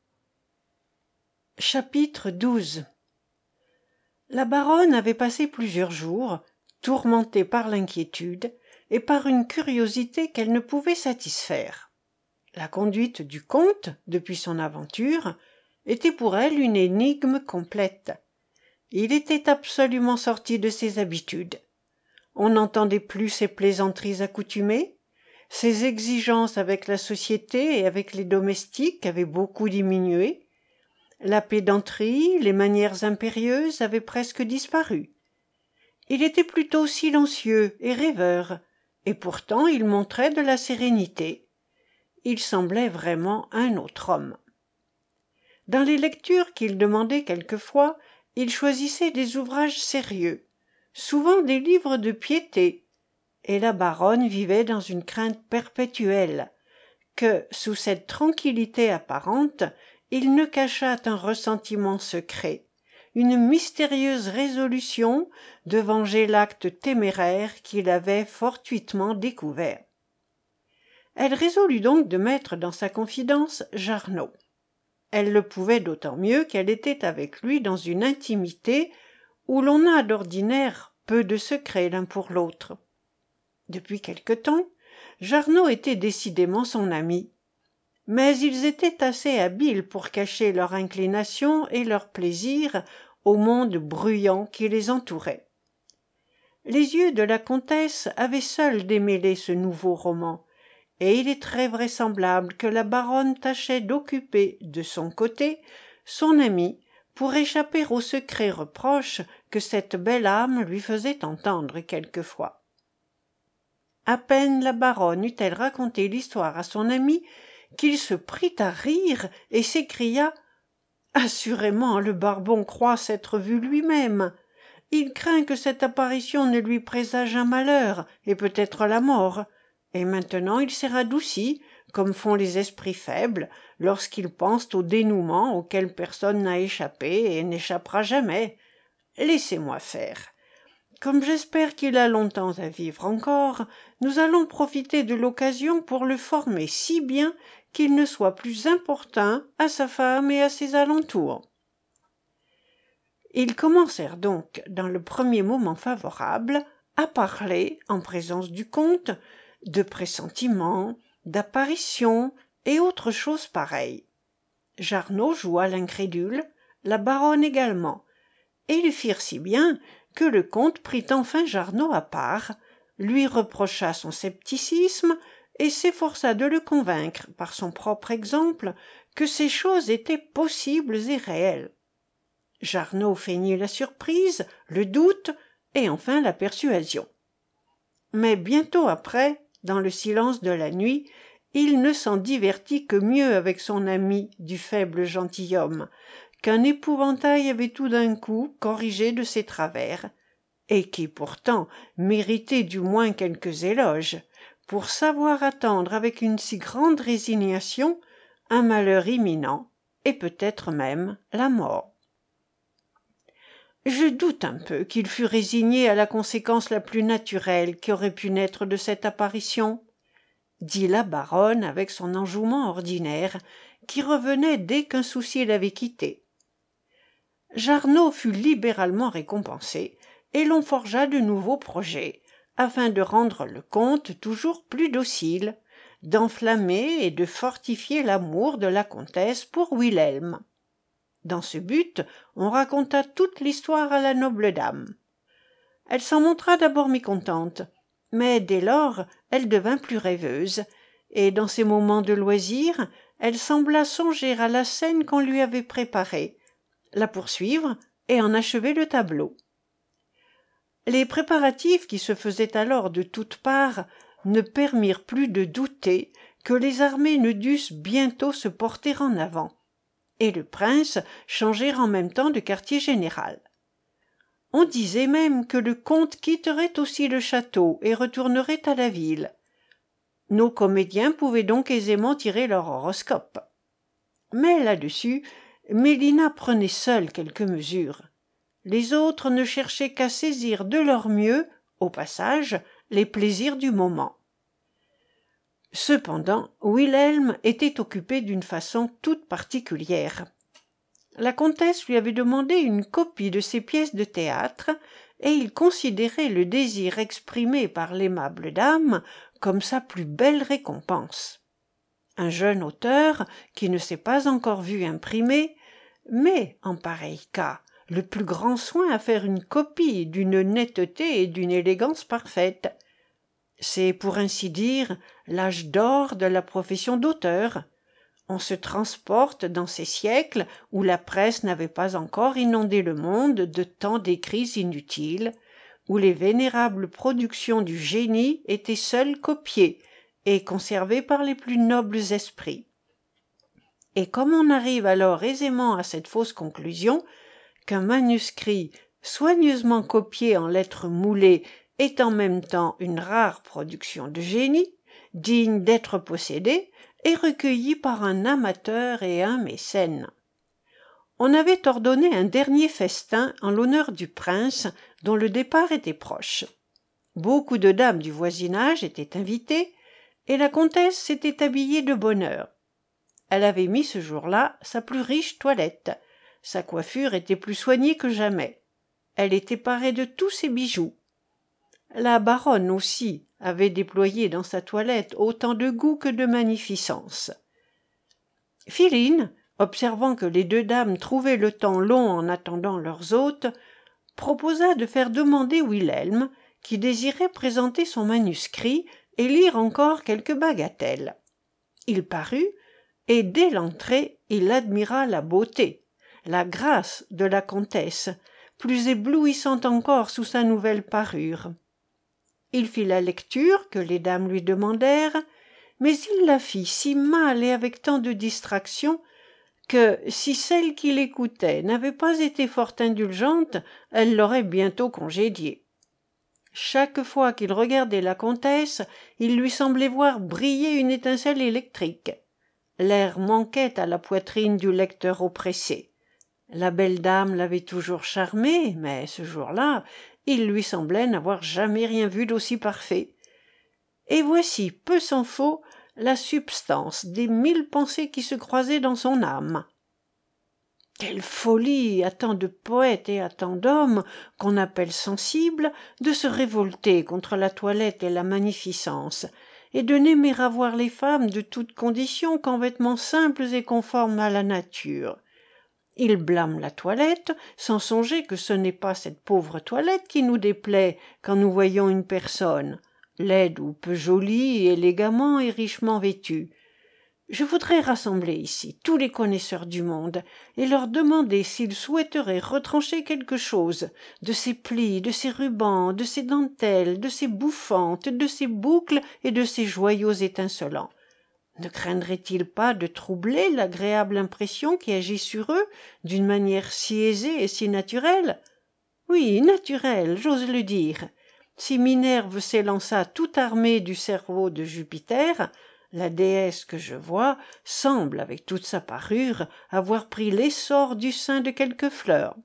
Chapitre douze. La baronne avait passé plusieurs jours, tourmentée par l'inquiétude et par une curiosité qu'elle ne pouvait satisfaire. La conduite du comte, depuis son aventure, était pour elle une énigme complète. Il était absolument sorti de ses habitudes. On n'entendait plus ses plaisanteries accoutumées, ses exigences avec la société et avec les domestiques avaient beaucoup diminué. La pédanterie, les manières impérieuses avaient presque disparu. Il était plutôt silencieux et rêveur, et pourtant il montrait de la sérénité. Il semblait vraiment un autre homme. Dans les lectures qu'il demandait quelquefois, il choisissait des ouvrages sérieux, souvent des livres de piété, et la baronne vivait dans une crainte perpétuelle, que, sous cette tranquillité apparente, il ne cachât un ressentiment secret, une mystérieuse résolution de venger l'acte téméraire qu'il avait fortuitement découvert. Elle résolut donc de mettre dans sa confidence Jarnaud. Elle le pouvait d'autant mieux qu'elle était avec lui dans une intimité où l'on a d'ordinaire peu de secrets l'un pour l'autre. Depuis quelque temps, Jarnaud était décidément son ami, mais ils étaient assez habiles pour cacher leur inclination et leur plaisir au monde bruyant qui les entourait. Les yeux de la comtesse avaient seuls démêlé ce nouveau roman, et il est très vraisemblable que la baronne tâchait d'occuper, de son côté, son ami pour échapper aux secrets reproches que cette belle âme lui faisait entendre quelquefois. À peine la baronne eut-elle raconté l'histoire à son ami qu'il se prit à rire et s'écria « Assurément, le barbon croit s'être vu lui-même. Il craint que cette apparition ne lui présage un malheur et peut-être la mort. Et maintenant il s'est radouci, comme font les esprits faibles, lorsqu'ils pensent au dénouement auquel personne n'a échappé et n'échappera jamais. Laissez-moi faire. Comme j'espère qu'il a longtemps à vivre encore, nous allons profiter de l'occasion pour le former si bien qu'il ne soit plus importun à sa femme et à ses alentours. » Ils commencèrent donc, dans le premier moment favorable, à parler, en présence du comte, de pressentiments, d'apparitions et autres choses pareilles. Jarnaud joua l'incrédule, la baronne également, et ils firent si bien que le comte prit enfin Jarnaud à part, lui reprocha son scepticisme et s'efforça de le convaincre, par son propre exemple, que ces choses étaient possibles et réelles. Jarnaud feignit la surprise, le doute et enfin la persuasion. Mais bientôt après, dans le silence de la nuit, il ne s'en divertit que mieux avec son ami du faible gentilhomme, qu'un épouvantail avait tout d'un coup corrigé de ses travers, et qui pourtant méritait du moins quelques éloges, pour savoir attendre avec une si grande résignation un malheur imminent, et peut-être même la mort. Je doute un peu qu'il fût résigné à la conséquence la plus naturelle qui aurait pu naître de cette apparition, dit la baronne avec son enjouement ordinaire, qui revenait dès qu'un souci l'avait quitté. Jarnaud fut libéralement récompensé, et l'on forgea de nouveaux projets, afin de rendre le comte toujours plus docile, d'enflammer et de fortifier l'amour de la comtesse pour Wilhelm. Dans ce but, on raconta toute l'histoire à la noble dame. Elle s'en montra d'abord mécontente, mais dès lors elle devint plus rêveuse, et dans ses moments de loisir, elle sembla songer à la scène qu'on lui avait préparée, la poursuivre et en achever le tableau. Les préparatifs qui se faisaient alors de toutes parts ne permirent plus de douter que les armées ne dussent bientôt se porter en avant, et le prince changer en même temps de quartier général. On disait même que le comte quitterait aussi le château et retournerait à la ville. Nos comédiens pouvaient donc aisément tirer leur horoscope. Mais là-dessus, Mélina prenait seule quelques mesures. Les autres ne cherchaient qu'à saisir de leur mieux, au passage, les plaisirs du moment. Cependant, Wilhelm était occupé d'une façon toute particulière. La comtesse lui avait demandé une copie de ses pièces de théâtre, et il considérait le désir exprimé par l'aimable dame comme sa plus belle récompense. Un jeune auteur, qui ne s'est pas encore vu imprimer, met, en pareil cas, le plus grand soin à faire une copie d'une netteté et d'une élégance parfaite. C'est, pour ainsi dire, l'âge d'or de la profession d'auteur. On se transporte dans ces siècles où la presse n'avait pas encore inondé le monde de tant d'écrits inutiles, où les vénérables productions du génie étaient seules copiées et conservées par les plus nobles esprits. Et comme on arrive alors aisément à cette fausse conclusion, qu'un manuscrit soigneusement copié en lettres moulées est en même temps une rare production de génie, digne d'être possédée, et recueilli par un amateur et un mécène. On avait ordonné un dernier festin en l'honneur du prince, dont le départ était proche. Beaucoup de dames du voisinage étaient invitées, et la comtesse s'était habillée de bonne heure. Elle avait mis ce jour-là sa plus riche toilette. Sa coiffure était plus soignée que jamais. Elle était parée de tous ses bijoux. La baronne aussi avait déployé dans sa toilette autant de goût que de magnificence. Philine, observant que les deux dames trouvaient le temps long en attendant leurs hôtes, proposa de faire demander Wilhelm, qui désirait présenter son manuscrit et lire encore quelques bagatelles. Il parut, et dès l'entrée, il admira la beauté, la grâce de la comtesse, plus éblouissante encore sous sa nouvelle parure. Il fit la lecture que les dames lui demandèrent, mais il la fit si mal et avec tant de distraction que, si celle qui l'écoutait n'avait pas été fort indulgente, elle l'aurait bientôt congédié. Chaque fois qu'il regardait la comtesse, il lui semblait voir briller une étincelle électrique. L'air manquait à la poitrine du lecteur oppressé. La belle dame l'avait toujours charmé, mais ce jour-là, il lui semblait n'avoir jamais rien vu d'aussi parfait. Et voici, peu s'en faut, la substance des mille pensées qui se croisaient dans son âme. Quelle folie à tant de poètes et à tant d'hommes qu'on appelle sensibles de se révolter contre la toilette et la magnificence, et de n'aimer avoir les femmes de toutes conditions qu'en vêtements simples et conformes à la nature. Ils blâment la toilette, sans songer que ce n'est pas cette pauvre toilette qui nous déplaît quand nous voyons une personne, laide ou peu jolie, élégamment et richement vêtue. Je voudrais rassembler ici tous les connaisseurs du monde et leur demander s'ils souhaiteraient retrancher quelque chose de ces plis, de ces rubans, de ces dentelles, de ces bouffantes, de ces boucles et de ces joyaux étincelants. Ne craindraient-ils pas de troubler l'agréable impression qui agit sur eux d'une manière si aisée et si naturelle? Oui, naturelle, j'ose le dire. Si Minerve s'élança tout armée du cerveau de Jupiter, la déesse que je vois semble, avec toute sa parure, avoir pris l'essor du sein de quelque fleur.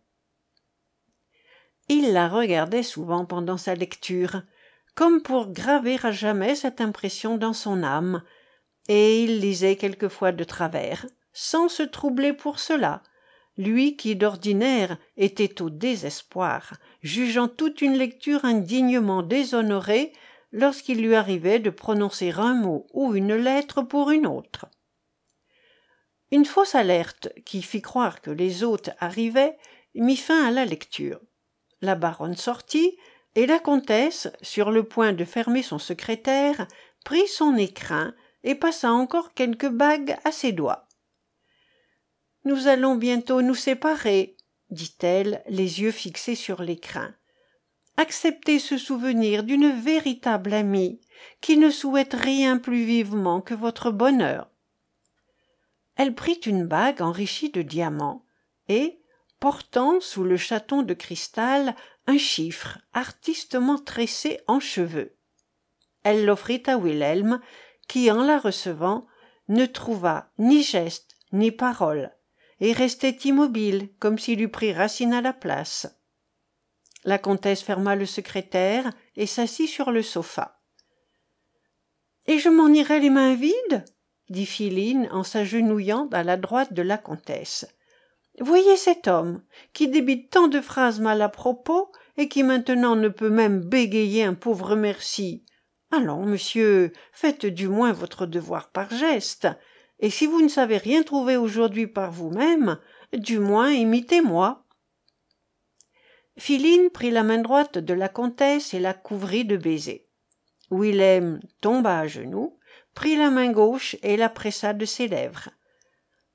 Il la regardait souvent pendant sa lecture, comme pour graver à jamais cette impression dans son âme, et il lisait quelquefois de travers, sans se troubler pour cela, lui qui d'ordinaire était au désespoir, jugeant toute une lecture indignement déshonorée lorsqu'il lui arrivait de prononcer un mot ou une lettre pour une autre. Une fausse alerte qui fit croire que les hôtes arrivaient mit fin à la lecture. La baronne sortit, et la comtesse, sur le point de fermer son secrétaire, prit son écrin et passa encore quelques bagues à ses doigts. « Nous allons bientôt nous séparer, » dit-elle, les yeux fixés sur l'écrin. « Acceptez ce souvenir d'une véritable amie, qui ne souhaite rien plus vivement que votre bonheur. » Elle prit une bague enrichie de diamants, et, portant sous le chaton de cristal un chiffre artistement tressé en cheveux, elle l'offrit à Wilhelm, qui, en la recevant, ne trouva ni geste ni parole, et restait immobile, comme s'il eût pris racine à la place. La comtesse ferma le secrétaire et s'assit sur le sofa. « Et je m'en irai les mains vides ?» dit Philine en s'agenouillant à la droite de la comtesse. « Voyez cet homme, qui débite tant de phrases mal à propos et qui maintenant ne peut même bégayer un pauvre merci. Allons, monsieur, faites du moins votre devoir par geste, et si vous ne savez rien trouver aujourd'hui par vous-même, du moins imitez-moi. » Philine prit la main droite de la comtesse et la couvrit de baisers. Wilhelm tomba à genoux, prit la main gauche et la pressa de ses lèvres.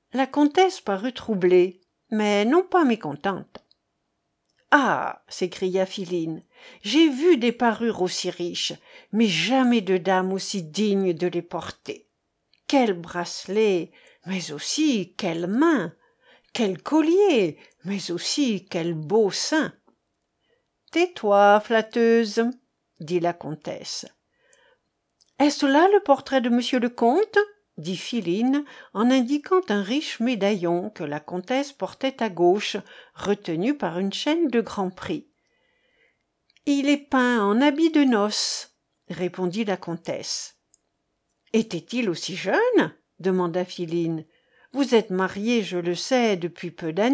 La comtesse parut troublée, mais non pas mécontente. « Ah !» s'écria Philine, « j'ai vu des parures aussi riches, mais jamais de dame aussi digne de les porter. Quel bracelet, mais aussi quelles mains, quel collier, mais aussi quel beau sein. »« Tais-toi, flatteuse, » dit la comtesse. « Est-ce là le portrait de monsieur le comte ?» dit Philine en indiquant un riche médaillon que la comtesse portait à gauche, retenu par une chaîne de grand prix. « Il est peint en habit de noces, » répondit la comtesse. « Était-il aussi jeune ?» demanda Philine. « Vous êtes mariée, je le sais, depuis peu d'années. »«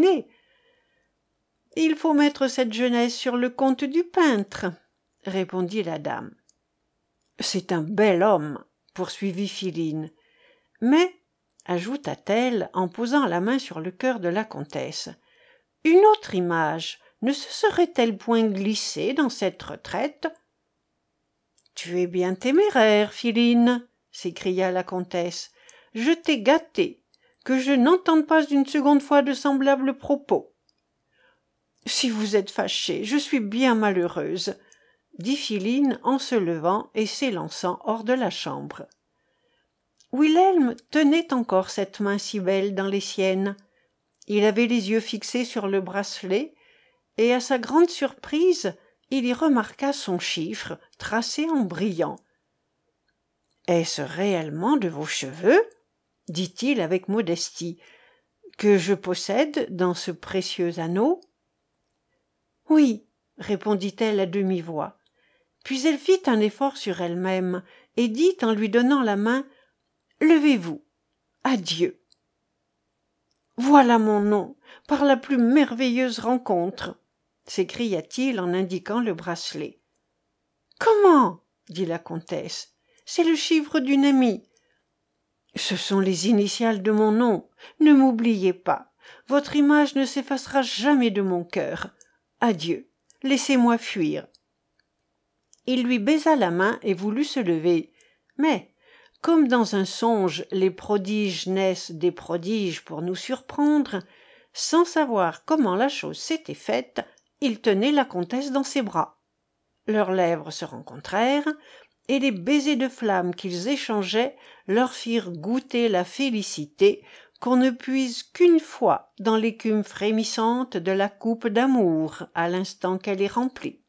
Il faut mettre cette jeunesse sur le compte du peintre, » répondit la dame. « C'est un bel homme, » poursuivit Philine. « Mais, » ajouta-t-elle en posant la main sur le cœur de la comtesse, « une autre image ne se serait-elle point glissée dans cette retraite ?»« Tu es bien téméraire, Philine, » s'écria la comtesse. « Je t'ai gâtée, que je n'entende pas une seconde fois de semblables propos. »« Si vous êtes fâchée, je suis bien malheureuse, » dit Philine en se levant et s'élançant hors de la chambre. Wilhelm tenait encore cette main si belle dans les siennes. Il avait les yeux fixés sur le bracelet, et à sa grande surprise, il y remarqua son chiffre tracé en brillant. « Est-ce réellement de vos cheveux, » dit-il avec modestie, « que je possède dans ce précieux anneau ?»« Oui, » répondit-elle à demi-voix. Puis elle fit un effort sur elle-même et dit en lui donnant la main: « Levez-vous. Adieu. » « Voilà mon nom, par la plus merveilleuse rencontre !» s'écria-t-il en indiquant le bracelet. « Comment ?» dit la comtesse. « C'est le chiffre d'une amie. »« Ce sont les initiales de mon nom. Ne m'oubliez pas. Votre image ne s'effacera jamais de mon cœur. Adieu. Laissez-moi fuir. » Il lui baisa la main et voulut se lever. Mais, comme dans un songe les prodiges naissent des prodiges pour nous surprendre, sans savoir comment la chose s'était faite, il tenait la comtesse dans ses bras. Leurs lèvres se rencontrèrent, et les baisers de flamme qu'ils échangeaient leur firent goûter la félicité qu'on ne puise qu'une fois dans l'écume frémissante de la coupe d'amour à l'instant qu'elle est remplie.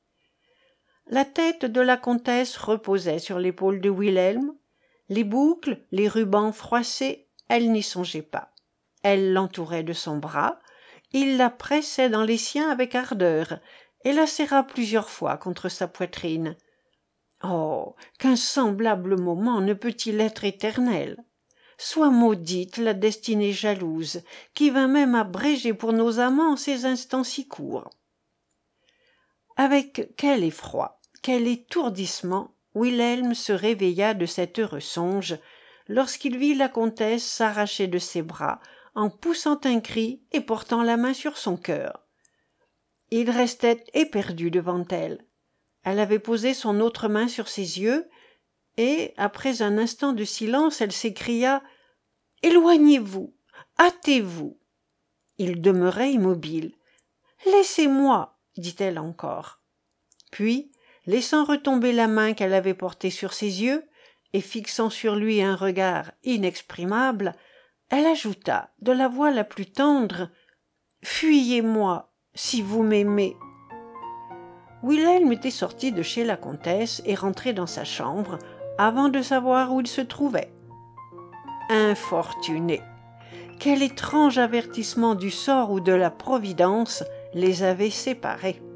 La tête de la comtesse reposait sur l'épaule de Wilhelm. Les boucles, les rubans froissés, elle n'y songeait pas. Elle l'entourait de son bras, il la pressait dans les siens avec ardeur et la serra plusieurs fois contre sa poitrine. Oh, qu'un semblable moment ne peut-il être éternel? Soit maudite la destinée jalouse, qui vint même abréger pour nos amants ces instants si courts. Avec quel effroi, quel étourdissement Wilhelm se réveilla de cet heureux songe lorsqu'il vit la comtesse s'arracher de ses bras en poussant un cri et portant la main sur son cœur. Il restait éperdu devant elle. Elle avait posé son autre main sur ses yeux et, après un instant de silence, elle s'écria « Éloignez-vous, hâtez-vous !» Il demeurait immobile. « Laissez-moi !» dit-elle encore. Puis, laissant retomber la main qu'elle avait portée sur ses yeux et fixant sur lui un regard inexprimable, elle ajouta de la voix la plus tendre: « Fuyez-moi, si vous m'aimez. » Wilhelm était sorti de chez la comtesse et rentré dans sa chambre avant de savoir où il se trouvait. Infortuné! Quel étrange avertissement du sort ou de la providence les avait séparés!